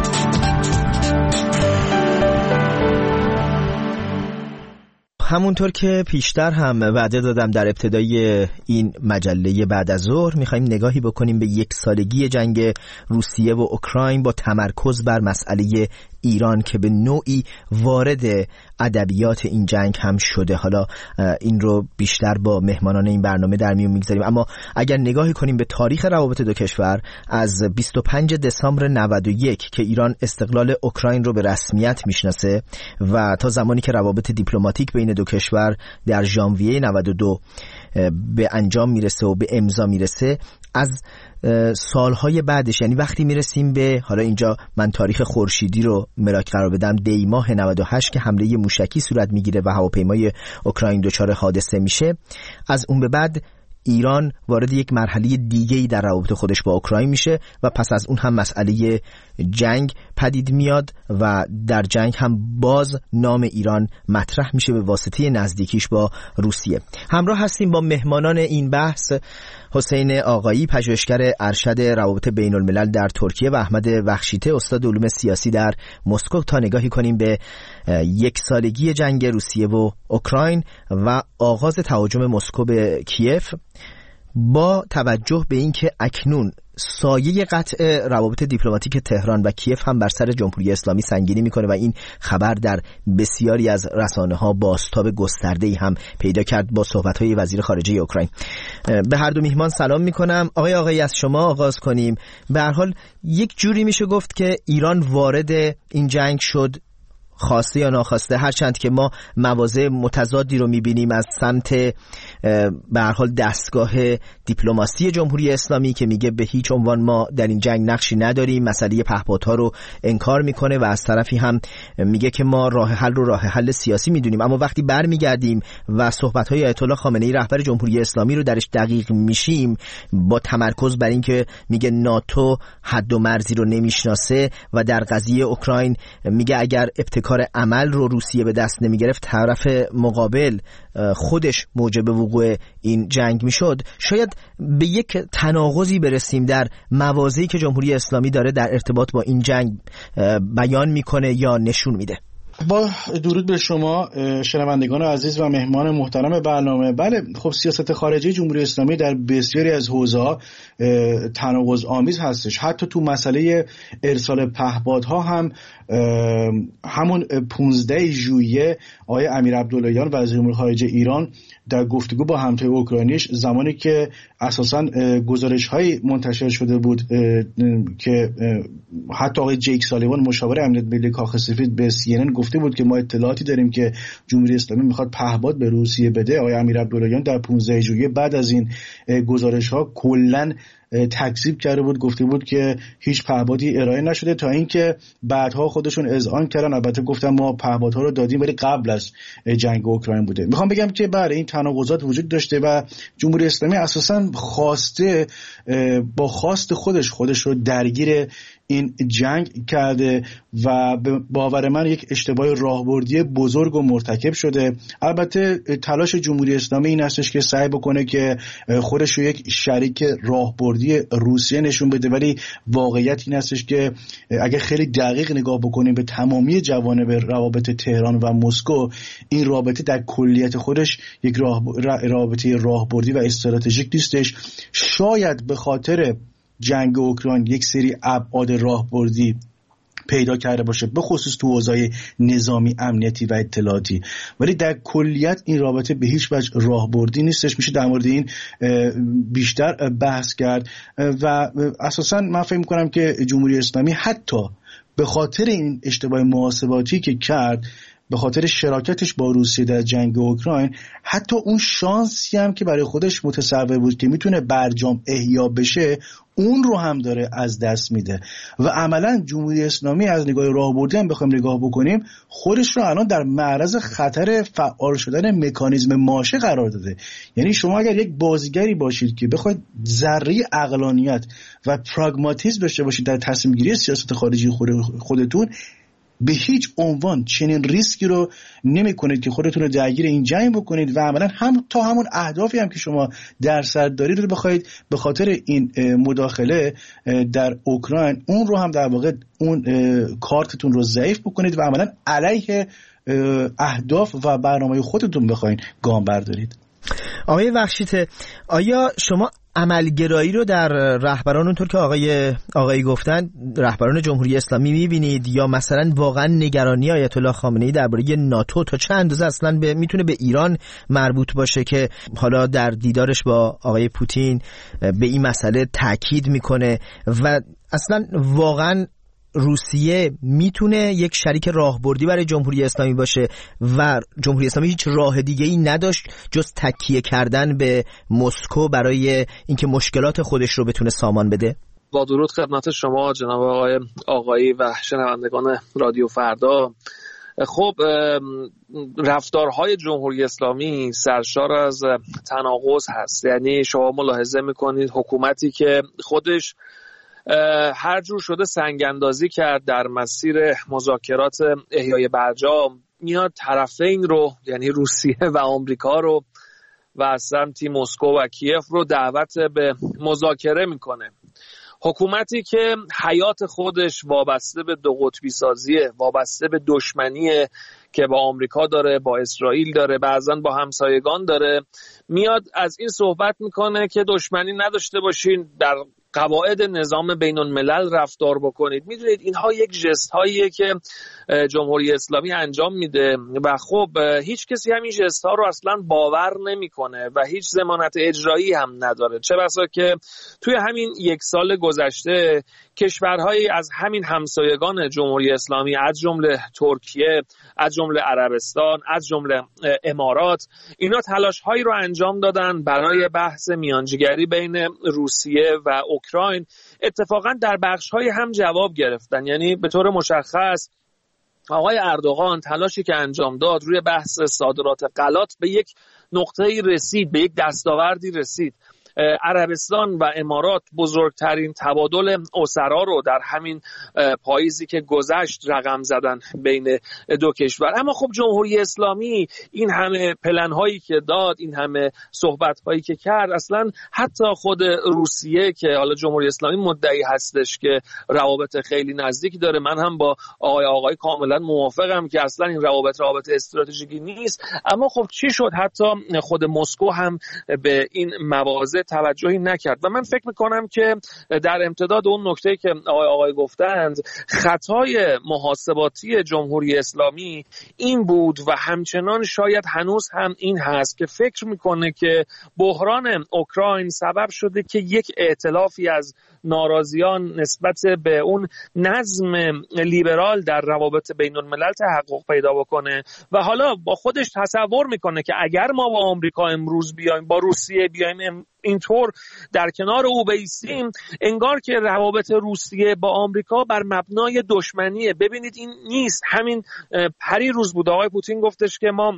همونطور که پیشتر هم وعده دادم در ابتدای این مجله بعد از ظهر، میخوایم نگاهی بکنیم به یک سالگی جنگ روسیه و اوکراین با تمرکز بر مسئله ایران که به نوعی وارد ادبیات این جنگ هم شده. حالا این رو بیشتر با مهمانان این برنامه در میون میگذاریم، اما اگر نگاهی کنیم به تاریخ روابط دو کشور از بیست و پنج دسامبر نود و یک که ایران استقلال اوکراین رو به رسمیت میشناسه و تا زمانی که روابط دیپلماتیک بین دو کشور در ژانویه نود و دو به انجام میرسه و به امضا میرسه، از سالهای بعدش، یعنی وقتی میرسیم به، حالا اینجا من تاریخ خورشیدی رو ملاک قرار بدم، دی ماه نود و هشت که حمله موشکی صورت میگیره و هواپیمای اوکراین دچار حادثه میشه، از اون به بعد ایران وارد یک مرحله دیگه‌ای در روابط خودش با اوکراین میشه و پس از اون هم مسئله جنگ پدید میاد و در جنگ هم باز نام ایران مطرح میشه به واسطه نزدیکیش با روسیه. همراه هستیم با مهمانان این بحث، حسین آقایی پژوهشگر ارشد روابط بین الملل در ترکیه و احمد وخشیته استاد علوم سیاسی در مسکو، تا نگاهی کنیم به یک سالگی جنگ روسیه و اوکراین و آغاز تهاجم مسکو به کیف، با توجه به اینکه اکنون سایه قطع روابط دیپلماتیک تهران و کیف هم بر سر جمهوری اسلامی سنگینی میکنه و این خبر در بسیاری از رسانه‌ها بازتاب گسترده‌ای هم پیدا کرد با صحبت‌های وزیر خارجه اوکراین. به هر دو میهمان سلام میکنم. آقای آقایی از شما آغاز کنیم. به هر حال یک جوری میشه گفت که ایران وارد این جنگ شد، خواسته یا ناخواسته، هرچند که ما مواضع متضادی رو میبینیم از سمت به هر حال دستگاه دیپلماسی جمهوری اسلامی که میگه به هیچ عنوان ما در این جنگ نقشی نداریم، مسئله پهپادها رو انکار میکنه و از طرفی هم میگه که ما راه حل رو راه حل سیاسی میدونیم. اما وقتی برمیگردیم و صحبت‌های آیت الله خامنه‌ای رهبر جمهوری اسلامی رو درش دقیق میشیم، با تمرکز بر این که میگه ناتو حد و مرزی رو نمیشناسه و در قضیه اوکراین میگه اگر ابتکار عمل رو روسیه به دست نمیگرفت طرف مقابل خودش موجب وقوع این جنگ میشد، شاید به یک تناقضی برسیم در مواضعی که جمهوری اسلامی داره در ارتباط با این جنگ بیان میکنه یا نشون میده. با درود به شما شنوندگان عزیز و مهمان محترم برنامه. بله خب سیاست خارجی جمهوری اسلامی در بسیاری از حوزه‌ها تناقض آمیز هستش. حتی تو مسئله ارسال پهپادها هم همون پانزده ژوئیه آقای امیر عبداللهیان وزیر امور خارجه ایران در گفتگو با همتای اوکراینیش، زمانی که اساساً گزارش‌های منتشر شده بود که حتی آقای جیک سالیوان مشاور امنیت ملی کاخ سفید به سی ان ان گفته بود که ما اطلاعاتی داریم که جمهوری اسلامی میخواد پهپاد به روسیه بده، آقای امیر عبداللهیان در پانزده ژوئیه بعد از این گزارش‌ها کلاً تکذیب کرده بود، گفته بود که هیچ پهپادی ارائه نشده، تا اینکه بعدها خودشون اذعان کردن، البته گفتن ما پهپادها رو دادیم ولی قبل از جنگ اوکراین بوده. میخوام بگم که بله این تناقضات وجود داشته و جمهوری اسلامی اساساً خواسته با خواست خودش خودش رو درگیر این جنگ کرده و به باور من یک اشتباه راهبردی بزرگ و مرتکب شده. البته تلاش جمهوری اسلامی این هستش که سعی بکنه که خودش رو یک شریک راهبردی روسیه نشون بده، ولی واقعیت این هستش که اگه خیلی دقیق نگاه بکنیم به تمامی جوانب روابط تهران و مسکو، این رابطه در کلیت خودش یک راه... رابطه راهبردی و استراتژیک نیستش. شاید به خاطر جنگ اوکراین یک سری ابعاد راهبردی پیدا کرده باشه، به خصوص تو حوزه نظامی، امنیتی و اطلاعاتی، ولی در کلیت این رابطه به هیچ وجه راهبردی نیستش. میشه در مورد این بیشتر بحث کرد و اساساً من فکر می‌کنم که جمهوری اسلامی حتی به خاطر این اشتباه محاسباتی که کرد، به خاطر شراکتش با روسیه در جنگ اوکراین، حتی اون شانسی هم که برای خودش متصور بود که میتونه برجام احیا بشه، اون رو هم داره از دست میده و عملا جمهوری اسلامی از نگاه راهبردی هم بخوایم نگاه بکنیم، خودش رو الان در معرض خطر فعال شدن مکانیزم ماشه قرار داده. یعنی شما اگر یک بازیگری باشید که بخواید ذره عقلانیت و پراگماتیسم داشته باشید در تصمیم گیری سیاست خارجی خودتون، به هیچ عنوان چنین ریسکی رو نمی کنید که خودتون رو درگیر این جنگ بکنید و عملا هم تا همون اهدافی هم که شما در سر دارید رو بخواید به خاطر این مداخله در اوکراین اون رو هم در واقع اون کارتتون رو ضعیف بکنید و عملا علیه اهداف و برنامه خودتون بخواید گام بردارید. آقای وخشیته، آیا شما عملگرایی رو در رهبران اونطور که آقای آقایی گفتن رهبران جمهوری اسلامی می‌بینید، یا مثلا واقعا نگرانی آیت الله خامنه‌ای درباره ناتو تا چند اندازه اصلا به میتونه به ایران مربوط باشه که حالا در دیدارش با آقای پوتین به این مسئله تاکید میکنه و اصلا واقعا روسیه میتونه یک شریک راهبردی برای جمهوری اسلامی باشه و جمهوری اسلامی هیچ راه دیگه ای نداشت جز تکیه کردن به مسکو برای اینکه مشکلات خودش رو بتونه سامان بده؟ با درود خدمت شما جناب آقای آقایی و شنوندگان رادیو فردا. خب رفتارهای جمهوری اسلامی سرشار از تناقض هست. یعنی شما ملاحظه میکنید حکومتی که خودش هر جور شده سنگ‌اندازی کرد در مسیر مذاکرات احیای برجام، میاد طرفین رو یعنی روسیه و آمریکا رو و از سمتی مسکو و کیف رو دعوت به مذاکره میکنه. حکومتی که حیات خودش وابسته به دو قطبی سازیه، وابسته به دشمنی که با آمریکا داره، با اسرائیل داره، بعضا با همسایگان داره، میاد از این صحبت میکنه که دشمنی نداشته باشین، در قواعد نظام بین الملل رفتار بکنید. میدونید اینها یک ژست هاییه که جمهوری اسلامی انجام میده و خب هیچ کسی همین ژست ها رو اصلا باور نمیکنه و هیچ ضمانت اجرایی هم نداره، چه بسا که توی همین یک سال گذشته کشورهایی از همین همسایگان جمهوری اسلامی از جمله ترکیه، از جمله عربستان، از جمله امارات، اینا تلاش هایی رو انجام دادن برای بحث میانجیگری بین روسیه و اوکراین. اتفاقا در بخش های هم جواب گرفتن. یعنی به طور مشخص آقای اردوغان تلاشی که انجام داد روی بحث صادرات غلات به یک نقطه‌ای رسید، به یک دستاوردی رسید. عربستان و امارات بزرگترین تبادل اسرا رو در همین پاییزی که گذشت رقم زدن بین دو کشور. اما خب جمهوری اسلامی این همه پلن هایی که داد، این همه صحبت هایی که کرد، اصلا حتی خود روسیه که حالا جمهوری اسلامی مدعی هستش که روابط خیلی نزدیکی داره، من هم با آقای آقای کاملا موافقم که اصلا این روابط روابط استراتژیکی نیست، اما خب چی شد حتی خود مسکو هم به این مواضع توجهی نکرد. و من فکر میکنم که در امتداد اون نکته که آقای آقای گفتند، خطای محاسباتی جمهوری اسلامی این بود و همچنان شاید هنوز هم این هست که فکر میکنه که بحران اوکراین سبب شده که یک ائتلافی از ناراضیان نسبت به اون نظم لیبرال در روابط بین الملل تحقق پیدا بکنه و حالا با خودش تصور میکنه که اگر ما با آمریکا امروز بیایم، با روسیه بیایم اینطور در کنار او بایستیم، انگار که روابط روسیه با آمریکا بر مبنای دشمنیه. ببینید این نیست. همین پری روز بود آقای پوتین گفتش که ما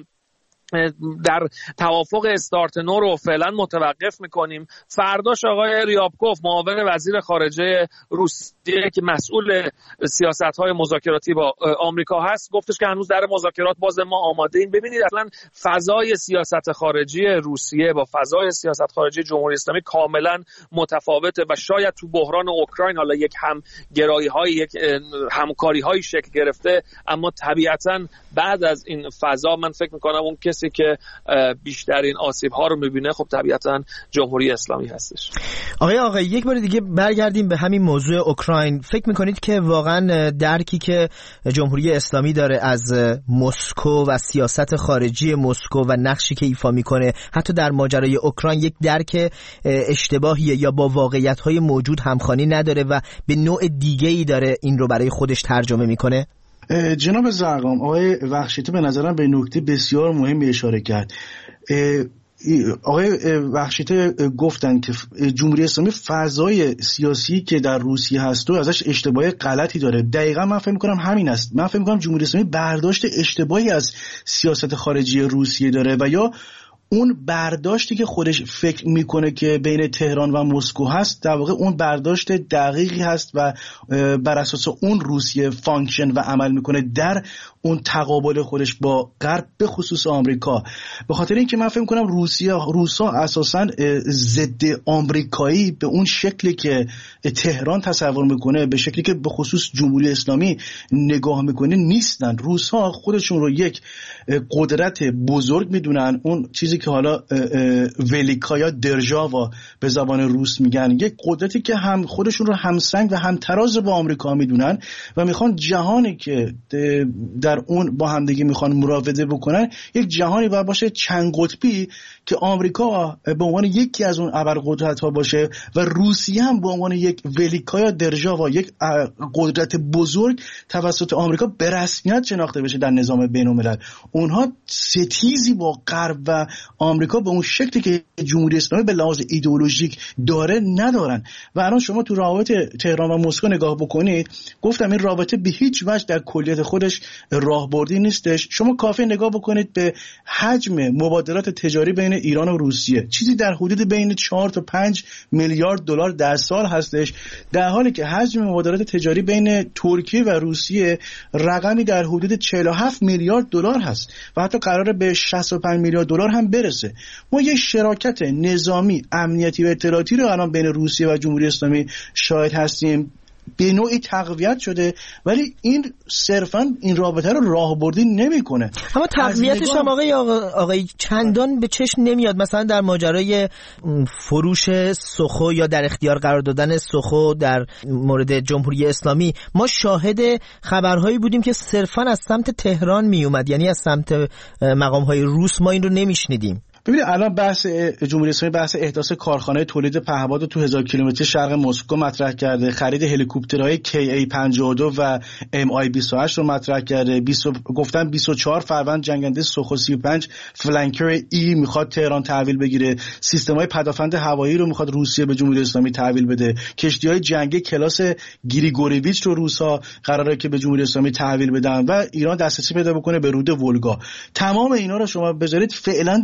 در توافق استارت نو رو فعلا متوقف میکنیم. فرداش آقای ریابکوف معاون وزیر خارجه روسیه که مسئول سیاست‌های مذاکراتی با آمریکا هست گفتش که هنوز در مذاکرات باز ما آماده ایم. ببینید اصلا فضای سیاست خارجی روسیه با فضای سیاست خارجی جمهوری اسلامی کاملا متفاوته و شاید تو بحران اوکراین حالا یک هم گرایی‌های یک همکاری‌های شکل گرفته، اما طبیعتاً بعد از این فضا من فکر می‌کنم اون کسی که بیشترین آسیب‌ها رو می‌بینه خب طبیعتاً جمهوری اسلامی هستش. آقای آقای یک بار دیگه برگردیم به همین موضوع اوکراین. فکر می‌کنید که واقعاً درکی که جمهوری اسلامی داره از مسکو و سیاست خارجی مسکو و نقشی که ایفا می‌کنه حتی در ماجرای اوکراین یک درک اشتباهیه یا با واقعیت‌های موجود همخوانی نداره و به نوع دیگه‌ای داره این رو برای خودش ترجمه می‌کنه؟ جناب زرقام، آقای وخشیتی به نظرم به نکته بسیار مهمی اشاره کرد. آقای وخشیتی گفتن که جمهوری اسلامی فضای سیاسی که در روسیه هست و ازش اشتباه غلطی داره. دقیقا من فکر می‌کنم همین است. من فکر می‌کنم جمهوری اسلامی برداشت اشتباهی از سیاست خارجی روسیه داره و یا اون برداشتی که خودش فکر میکنه که بین تهران و مسکو هست در واقع اون برداشت دقیقی هست و بر اساس اون روسیه فانکشن و عمل میکنه در اون تقابل خودش با غرب به خصوص آمریکا. به خاطر اینکه من فکر میکنم روسیه روسا اساساً ضد آمریکایی به اون شکلی که تهران تصور میکنه، به شکلی که به خصوص جمهوری اسلامی نگاه میکنه نیستن. روسا خودشون رو یک قدرت بزرگ میدونن، اون چیزی که حالا ولیکا یا درژاوا به زبان روس میگن، یک قدرتی که هم خودشون رو همسنگ و همتراز با آمریکا میدونن و میخوان جهانی که در اون با همدیگه میخوان مراوده بکنن یک جهانی باید باشه چند قطبی که آمریکا به عنوان یکی از اون ابرقدرت ها باشه و روسیه هم به عنوان یک ولیکا یا درژاوا، یک قدرت بزرگ توسط آمریکا به رسمیت شناخته بشه در نظام بین الملل. اونها ستیزی با غرب و آمریکا به اون شکلی که جمهوری اسلامی به لحاظ ایدئولوژیک داره ندارن. و الان شما تو رابط تهران و مسکو نگاه بکنید، گفتم این رابطه به هیچ وجه در کلیت خودش راهبردی نیستش. شما کافی نگاه بکنید به حجم مبادلات تجاری بین ایران و روسیه، چیزی در حدود بین چهار تا پنج میلیارد دلار در سال هستش، در حالی که حجم مبادلات تجاری بین ترکیه و روسیه رقمی در حدود چهل و هفت میلیارد دلار هست و حتی قراره به شصت و پنج میلیارد دلار هم برسه. ما یک شراکت نظامی، امنیتی و اطلاعاتی رو الان بین روسیه و جمهوری اسلامی شاهد هستیم، به نوعی تقویت شده، ولی این صرفا این رابطه رو راهبردی نمیکنه. اما تقویتش هم آقای آقای چندان به چشم نمیاد. مثلا در ماجرای فروش سخو یا در اختیار قرار دادن سخو در مورد جمهوری اسلامی ما شاهد خبرهایی بودیم که صرفا از سمت تهران میومد، یعنی از سمت مقام‌های روس ما این رو نمیشنیدیم. ببینید الان بحث جمهوری اسلامی بحث احداث کارخانه تولید پهپاد رو تو هزار کیلومتر شرق مسکو مطرح کرده، خرید هلیکوپترهای کی ای پنجاه و دو و ام آی بیست و هشت رو مطرح کرده. بیست گفتن بیست و چهار فروند جنگنده سوخو سی و پنج فلانکر ای میخواد تهران تحویل بگیره. سیستم‌های پدافند هوایی رو میخواد روسیه به جمهوری اسلامی تحویل بده. کشتی‌های جنگی کلاس گریگورویچ رو روسا قراره که به جمهوری اسلامی تحویل بدن و ایران دسترسی پیدا بکنه به رود ولگا. تمام اینا رو شما بذارید فعلا در حد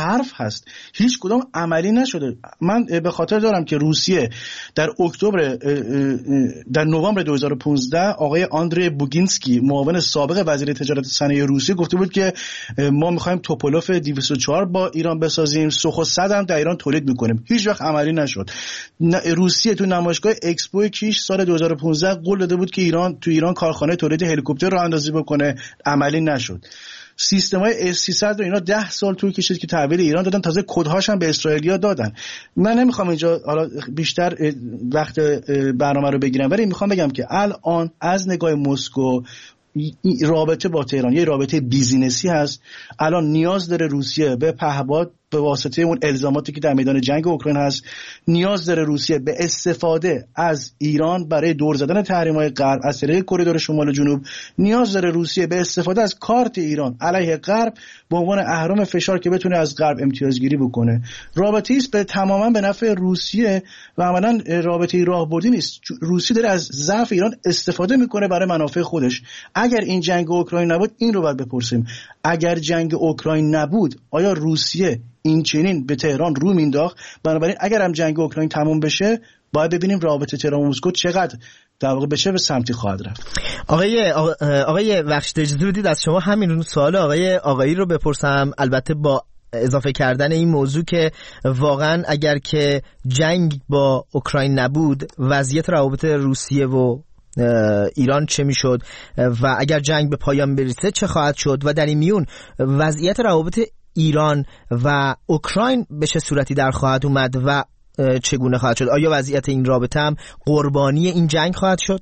حرف هست، هیچ کدام عملی نشده. من به خاطر دارم که روسیه در اکتبر در نوامبر دو هزار و پانزده آقای آندری بوگینسکی معاون سابق وزیر تجارت صنایع روسیه گفته بود که ما می‌خوایم توپولوف دویست و چهار با ایران بسازیم، سوخو صد هم در ایران تولید می‌کنیم. هیچ وقت عملی نشد. روسیه تو نمایشگاه اکسپو کیش سال دو هزار و پانزده قول داده بود که ایران تو ایران کارخانه تولید هلیکوپتر راه اندازی بکنه، عملی نشد. سیستم‌های اس سیصد رو اینا ده سال طول کشید که تحویل ایران دادن، تازه کدهاش هم به اسرائیلیا دادن. من نمیخوام اینجا حالا بیشتر وقت برنامه رو بگیرم، ولی میخوام بگم که الان از نگاه مسکو رابطه با تهران یه رابطه بیزینسی هست. الان نیاز داره روسیه به پهپاد به واسطه اون الزاماتی که در میدان جنگ اوکراین هست، نیاز داره روسیه به استفاده از ایران برای دور زدن تحریم‌های غرب از طریق کریدور شمال و جنوب، نیاز داره روسیه به استفاده از کارت ایران علیه غرب به عنوان اهرم فشار که بتونه از غرب امتیازگیری بکنه. رابطه‌ای است به تماما به نفع روسیه و عملاً رابطه‌ای راهبردی نیست. روسیه داره از ضعف ایران استفاده میکنه برای منافع خودش. اگر این جنگ اوکراین نبود، این رو باید بپرسیم، اگر جنگ اوکراین نبود آیا روسیه این چنین به تهران رو مینداخت؟ بنابراین اگر هم جنگ اوکراین تموم بشه باید ببینیم رابطه تهران و مسکو چقدر در واقع به چه سمتی خواهد رفت. آقای آقای بخشید اجازه بدید از شما همین سوال آقای آقایی رو بپرسم، البته با اضافه کردن این موضوع که واقعا اگر که جنگ با اوکراین نبود وضعیت روابط روسیه و ایران چه میشد و اگر جنگ به پایان برسه چه خواهد شد و در این میون وضعیت روابط ایران و اوکراین به چه صورتی در خواهد اومد و چگونه خواهد شد؟ آیا وضعیت این رابطه هم قربانی این جنگ خواهد شد؟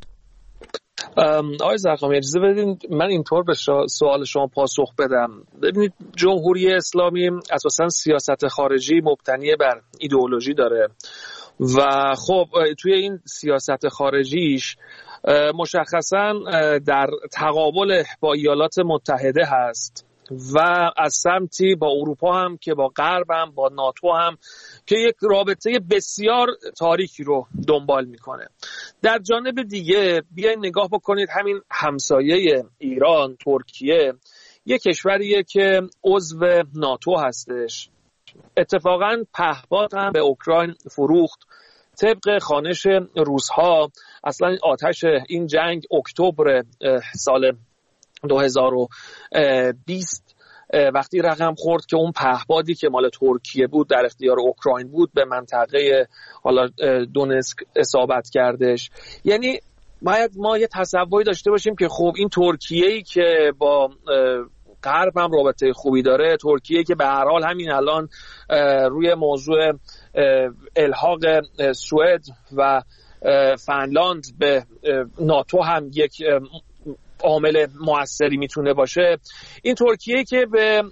آقای زرقامی اجازه بدین من اینطور به سوال شما پاسخ بدم. ببینید جمهوری اسلامی اساساً سیاست خارجی مبتنی بر ایدئولوژی داره و خب توی این سیاست خارجیش مشخصاً در تقابل با ایالات متحده هست و از سمتی با اروپا هم که با غرب هم با ناتو هم که یک رابطه بسیار تاریکی رو دنبال میکنه. در جانب دیگه بیاین نگاه بکنید همین همسایه ایران ترکیه یک کشوریه که عضو ناتو هستش، اتفاقاً پهپاد هم به اوکراین فروخت. طبق خوانش روس‌ها اصلا آتش این جنگ اکتبر سال دو هزار و بیست وقتی رقم خورد که اون پهپادی که مال ترکیه بود در اختیار اوکراین بود به منطقه حالا دونسک اصابت کردش. یعنی باید ما یه تصوری داشته باشیم که خب این ترکیه‌ای که با غرب هم رابطه خوبی داره، ترکیه که به هر حال همین الان روی موضوع الحاق سوئد و فنلاند به ناتو هم یک عامل موثری میتونه باشه، این ترکیه که به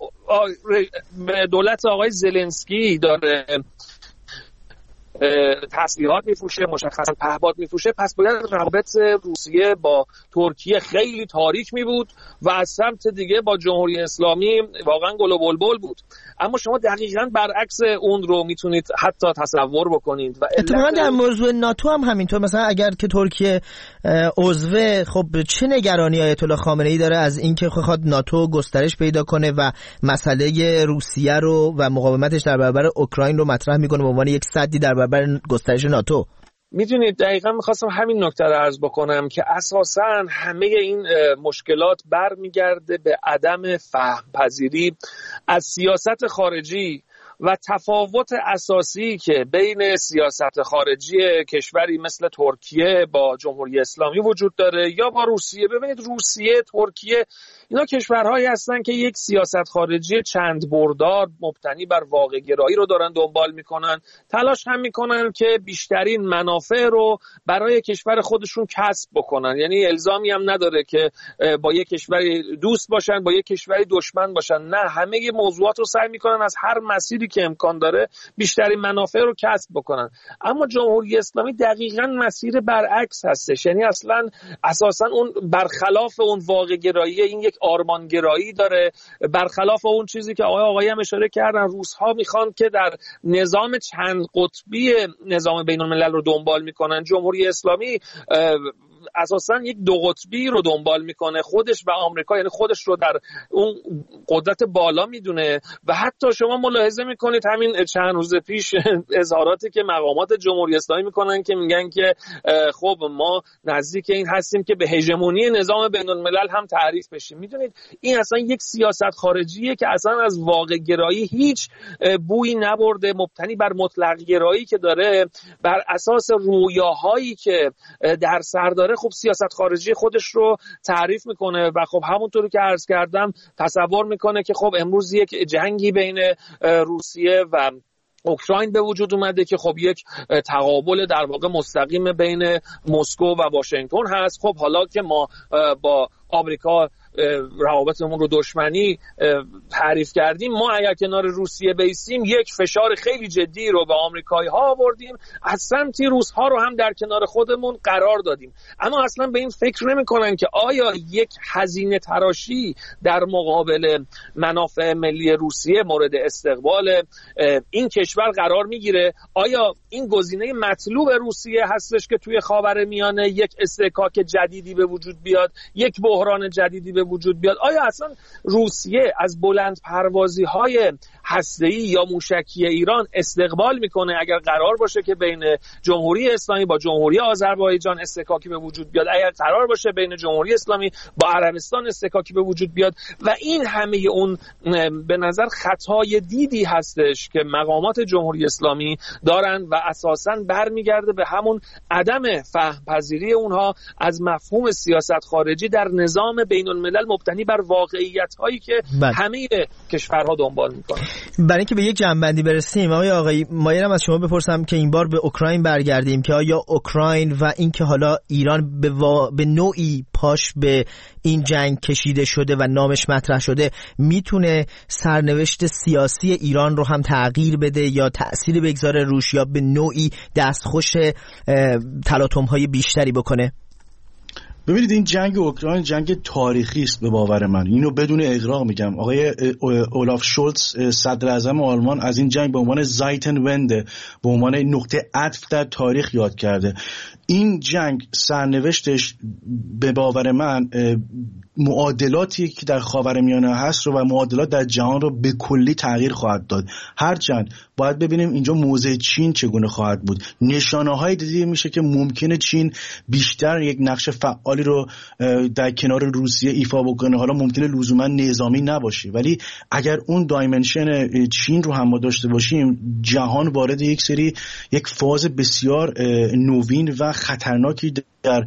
به دولت آقای زلنسکی داره تسلیحات میفروشه، مشخصا پهپاد میفروشه، پس باید روابط روسیه با ترکیه خیلی تاریک می بود و از سمت دیگه با جمهوری اسلامی واقعا گل و بلبل بود. اما شما دقیقاً برعکس اون رو میتونید حتی تصور بکنید. و اتفاقا در موضوع ناتو هم همینطور، مثلا اگر که ترکیه عضو، خب چه نگرانی آیت الله خامنه‌ای داره از اینکه بخواد ناتو گسترش پیدا کنه و مسئله روسیه رو و مقاومتش در برابر اوکراین رو مطرح میکنه به عنوان یک سدی در برابر گسترش ناتو؟ میدونید دقیقاً میخواستم همین نکته رو عرض بکنم که اساساً همه این مشکلات برمیگرده به عدم فهم پذیری از سیاست خارجی و تفاوت اساسی که بین سیاست خارجی کشوری مثل ترکیه با جمهوری اسلامی وجود داره یا با روسیه. ببینید روسیه، ترکیه، اینا کشورهایی هستن که یک سیاست خارجی چند بردار مبتنی بر واقع گرایی رو دارن دنبال میکنن، تلاش هم میکنن که بیشترین منافع رو برای کشور خودشون کسب بکنن. یعنی الزامی هم نداره که با یک کشوری دوست باشن با یک کشوری دشمن باشن، نه، همه موضوعات رو سعی میکنن از هر مسیری که امکان داره بیشترین منافع رو کسب بکنن. اما جمهوری اسلامی دقیقاً مسیر برعکس هستش، یعنی اصلا اساساً اون برخلاف اون واقع گرایی، این یک آرمانگرایی داره، برخلاف اون چیزی که آقای آقایی هم اشاره کردن. روس‌ها میخوان که در نظام چند قطبی نظام بین الملل رو دنبال میکنن. جمهوری اسلامی اساسا یک دو قطبی رو دنبال میکنه، خودش و آمریکا، یعنی خودش رو در اون قدرت بالا میدونه. و حتی شما ملاحظه میکنید همین چند روز پیش اظهاراتی که مقامات جمهوری اسلامی میکنن که میگن که خب ما نزدیک این هستیم که به هژمونی نظام بین الملل هم تعریف بشیم. میدونید این اصلا یک سیاست خارجیه که اصلا از واقع گرایی هیچ بویی نبرده، مبتنی بر مطلق گرایی که داره، بر اساس رویاهایی که در سر داره خب سیاست خارجی خودش رو تعریف میکنه. و خب همونطوری که عرض کردم تصور میکنه که خب امروز یک جنگی بین روسیه و اوکراین به وجود اومده که خب یک تقابل در واقع مستقیم بین مسکو و واشنگتن هست. خب حالا که ما با آمریکا روابطمون رو دشمنی تعریف کردیم، ما اگر کنار روسیه بیستیم یک فشار خیلی جدی رو به آمریکایی ها آوردیم، از سمتی روس ها رو هم در کنار خودمون قرار دادیم. اما اصلا به این فکر نمی کنن که آیا یک هزینه تراشی در مقابل منافع ملی روسیه مورد استقبال این کشور قرار میگیره؟ آیا این گزینه مطلوب روسیه هستش که توی خاورمیانه یک استحکاک جدیدی به وجود بیاد، یک بحران جدیدی به وجود بیاد؟ آیا اصلا روسیه از بلند پروازی های هسته‌ای یا موشکی ایران استقبال میکنه اگر قرار باشه که بین جمهوری اسلامی با جمهوری آذربایجان استحکاکی به وجود بیاد، اگر قرار باشه بین جمهوری اسلامی با عربستان استحکاکی به وجود بیاد؟ و این همه اون به نظر خطای دیدی هستش که مقامات جمهوری اسلامی دارن و اساساً برمیگرده به همون عدم فهم پذیری اونها از مفهوم سیاست خارجی در نظام بین الملل مبتنی بر واقعیت هایی که بله. همه کشورها دنبال میکنن. برای اینکه به یک جنبندی برسیم آقای آقایی، مایلم از شما بپرسم که این بار به اوکراین برگردیم که آیا اوکراین و اینکه حالا ایران به, وا... به نوعی پاش به این جنگ کشیده شده و نامش مطرح شده میتونه سرنوشت سیاسی ایران رو هم تغییر بده یا تأثیر بگذاره روش یا به نوعی دستخوش تلاطم‌های بیشتری بکنه؟ ببینید این جنگ اوکراین جنگ تاریخی است به باور من، اینو بدون اغراق میگم. آقای اولاف شولتز صدر اعظم آلمان از این جنگ به عنوان زایتن ونده، به عنوان نقطه عطف در تاریخ یاد کرده. این جنگ سرنوشتش به باور من معادلاتی که در خاورمیانه هست رو و معادلات در جهان رو به کلی تغییر خواهد داد. هرچند باید ببینیم اینجا موضع چین چگونه خواهد بود. نشانه‌های دیده میشه که ممکنه چین بیشتر یک نقش فعالی رو در کنار روسیه ایفا بکنه. حالا ممکنه لزوما نظامی نباشه، ولی اگر اون دایمنشن چین رو هم ما داشته باشیم، جهان وارد یک سری یک فاز بسیار نوین و خطرناکی در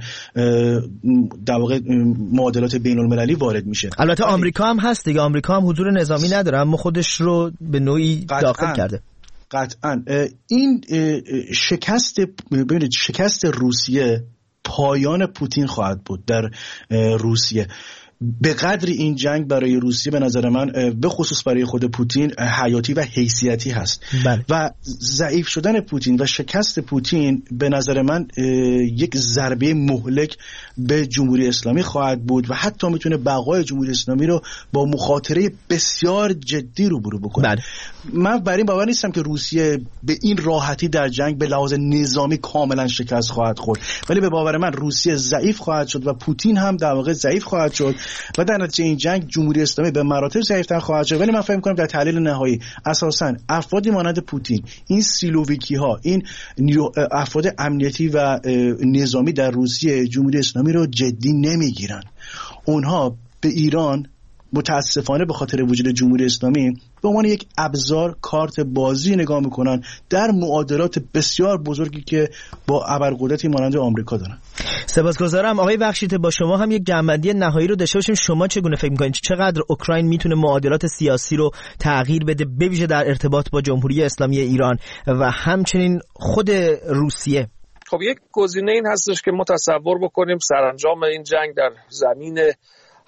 در واقع معادلات بین المللی وارد میشه. البته آمریکا هم هست دیگه، آمریکا هم حضور نظامی نداره اما خودش رو به نوعی داخل کرده. قطعاً این شکست ببینید شکست روسیه پایان پوتین خواهد بود در روسیه. به قدر این جنگ برای روسیه به نظر من به خصوص برای خود پوتین حیاتی و حیثیتی هست بله. و ضعیف شدن پوتین و شکست پوتین به نظر من یک ضربه مهلک به جمهوری اسلامی خواهد بود و حتی میتونه بقای جمهوری اسلامی رو با مخاطره بسیار جدی روبرو بکنه بله. من بر این باور نیستم که روسیه به این راحتی در جنگ به لحاظ نظامی کاملا شکست خواهد خورد، ولی به باور من روسیه ضعیف خواهد شد و پوتین هم در واقع ضعیف خواهد شد و در نتیجه این جنگ جمهوری اسلامی به مراتب ضعیف‌تر خواهد شد. ولی من فکر می‌کنم در تحلیل نهایی اساساً افرادی مانند پوتین، این سیلوویکی ها، این افراد امنیتی و نظامی در روسیه جمهوری اسلامی رو جدی نمیگیرن. اونها به ایران متاسفانه به خاطر وجود جمهوری اسلامی به عنوان یک ابزار کارت بازی نگاه میکنن در معادلات بسیار بزرگی که با ابرقدرتی مانند آمریکا دارن. سپاسگزارم آقای بخشیده. با شما هم یک جنبندی نهایی رو داشته باشیم. شما چگونه فکر میکنید چقدر اوکراین میتونه معادلات سیاسی رو تغییر بده به ویژه در ارتباط با جمهوری اسلامی ایران و همچنین خود روسیه؟ خب یک گزینه این هستش که ما تصور بکنیم سرانجام این جنگ در زمین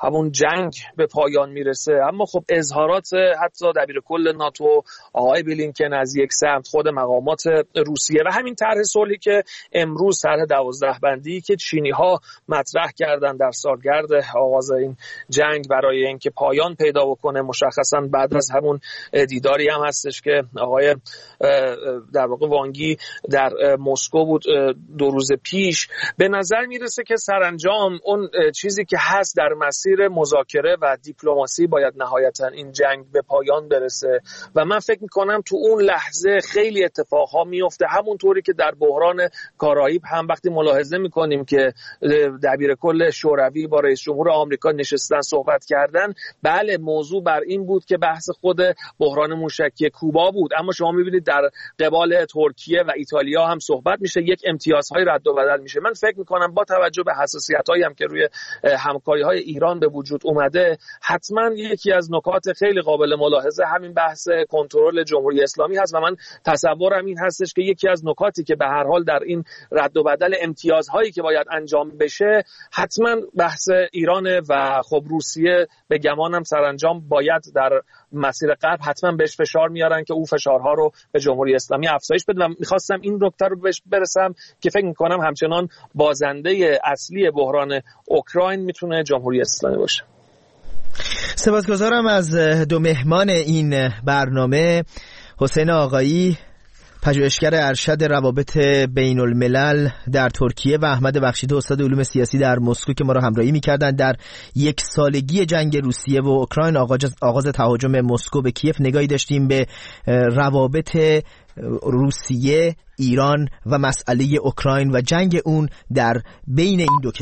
همون جنگ به پایان میرسه. اما خب اظهارات حتی دبیر کل ناتو آقای بلینکن از یک سمت، خود مقامات روسیه و همین طرح صلحی که امروز طرح دوازده بندی که چینی ها مطرح کردن در سالگرد آغاز این جنگ برای اینکه پایان پیدا بکنه، مشخصا بعد از همون دیداری هم هستش که آقای در واقع وانگی در مسکو بود دو روز پیش، به نظر میرسه که سرانجام اون چیزی که هست در مسیر مذاکره و دیپلماسی باید نهایتا این جنگ به پایان برسه و من فکر میکنم تو اون لحظه خیلی اتفاقها میفته، همونطوری که در بحران کارائیب هم وقتی ملاحظه میکنیم که دبیر کل شوروی با رئیس جمهور آمریکا نشستن صحبت کردن، بله موضوع بر این بود که بحث خود بحران موشکی کوبا بود، اما شما میبینید در قبال ترکیه و ایتالیا هم صحبت میشه، یک امتیازهای رد و بدل میشه. من فکر میکنم با توجه به حساسیت‌هایی هم که روی همکاری‌های ایران به وجود اومده، حتما یکی از نکات خیلی قابل ملاحظه همین بحث کنترل جمهوری اسلامی هست و من تصورم این هستش که یکی از نکاتی که به هر حال در این رد و بدل امتیازهایی که باید انجام بشه حتما بحث ایران و خب روسیه به گمانم سرانجام باید در مسیر غرب حتما بهش فشار میارن که او فشارها رو به جمهوری اسلامی افزایش بده و میخواستم این نکته رو بهش برسم که فکر میکنم همچنان بازنده اصلی بحران اوکراین میتونه جمهوری اسلامی باشه. سپاسگزارم از دو مهمان این برنامه، حسین آقایی پژوهشگر ارشد روابط بین الملل در ترکیه و احمد بخشیده استاد علوم سیاسی در مسکو که ما را همراهی می‌کردند. در یک سالگی جنگ روسیه و اوکراین، آغاز آغاز تهاجم مسکو به کیف، نگاهی داشتیم به روابط روسیه، ایران و مسئله اوکراین و جنگ اون در بین این دو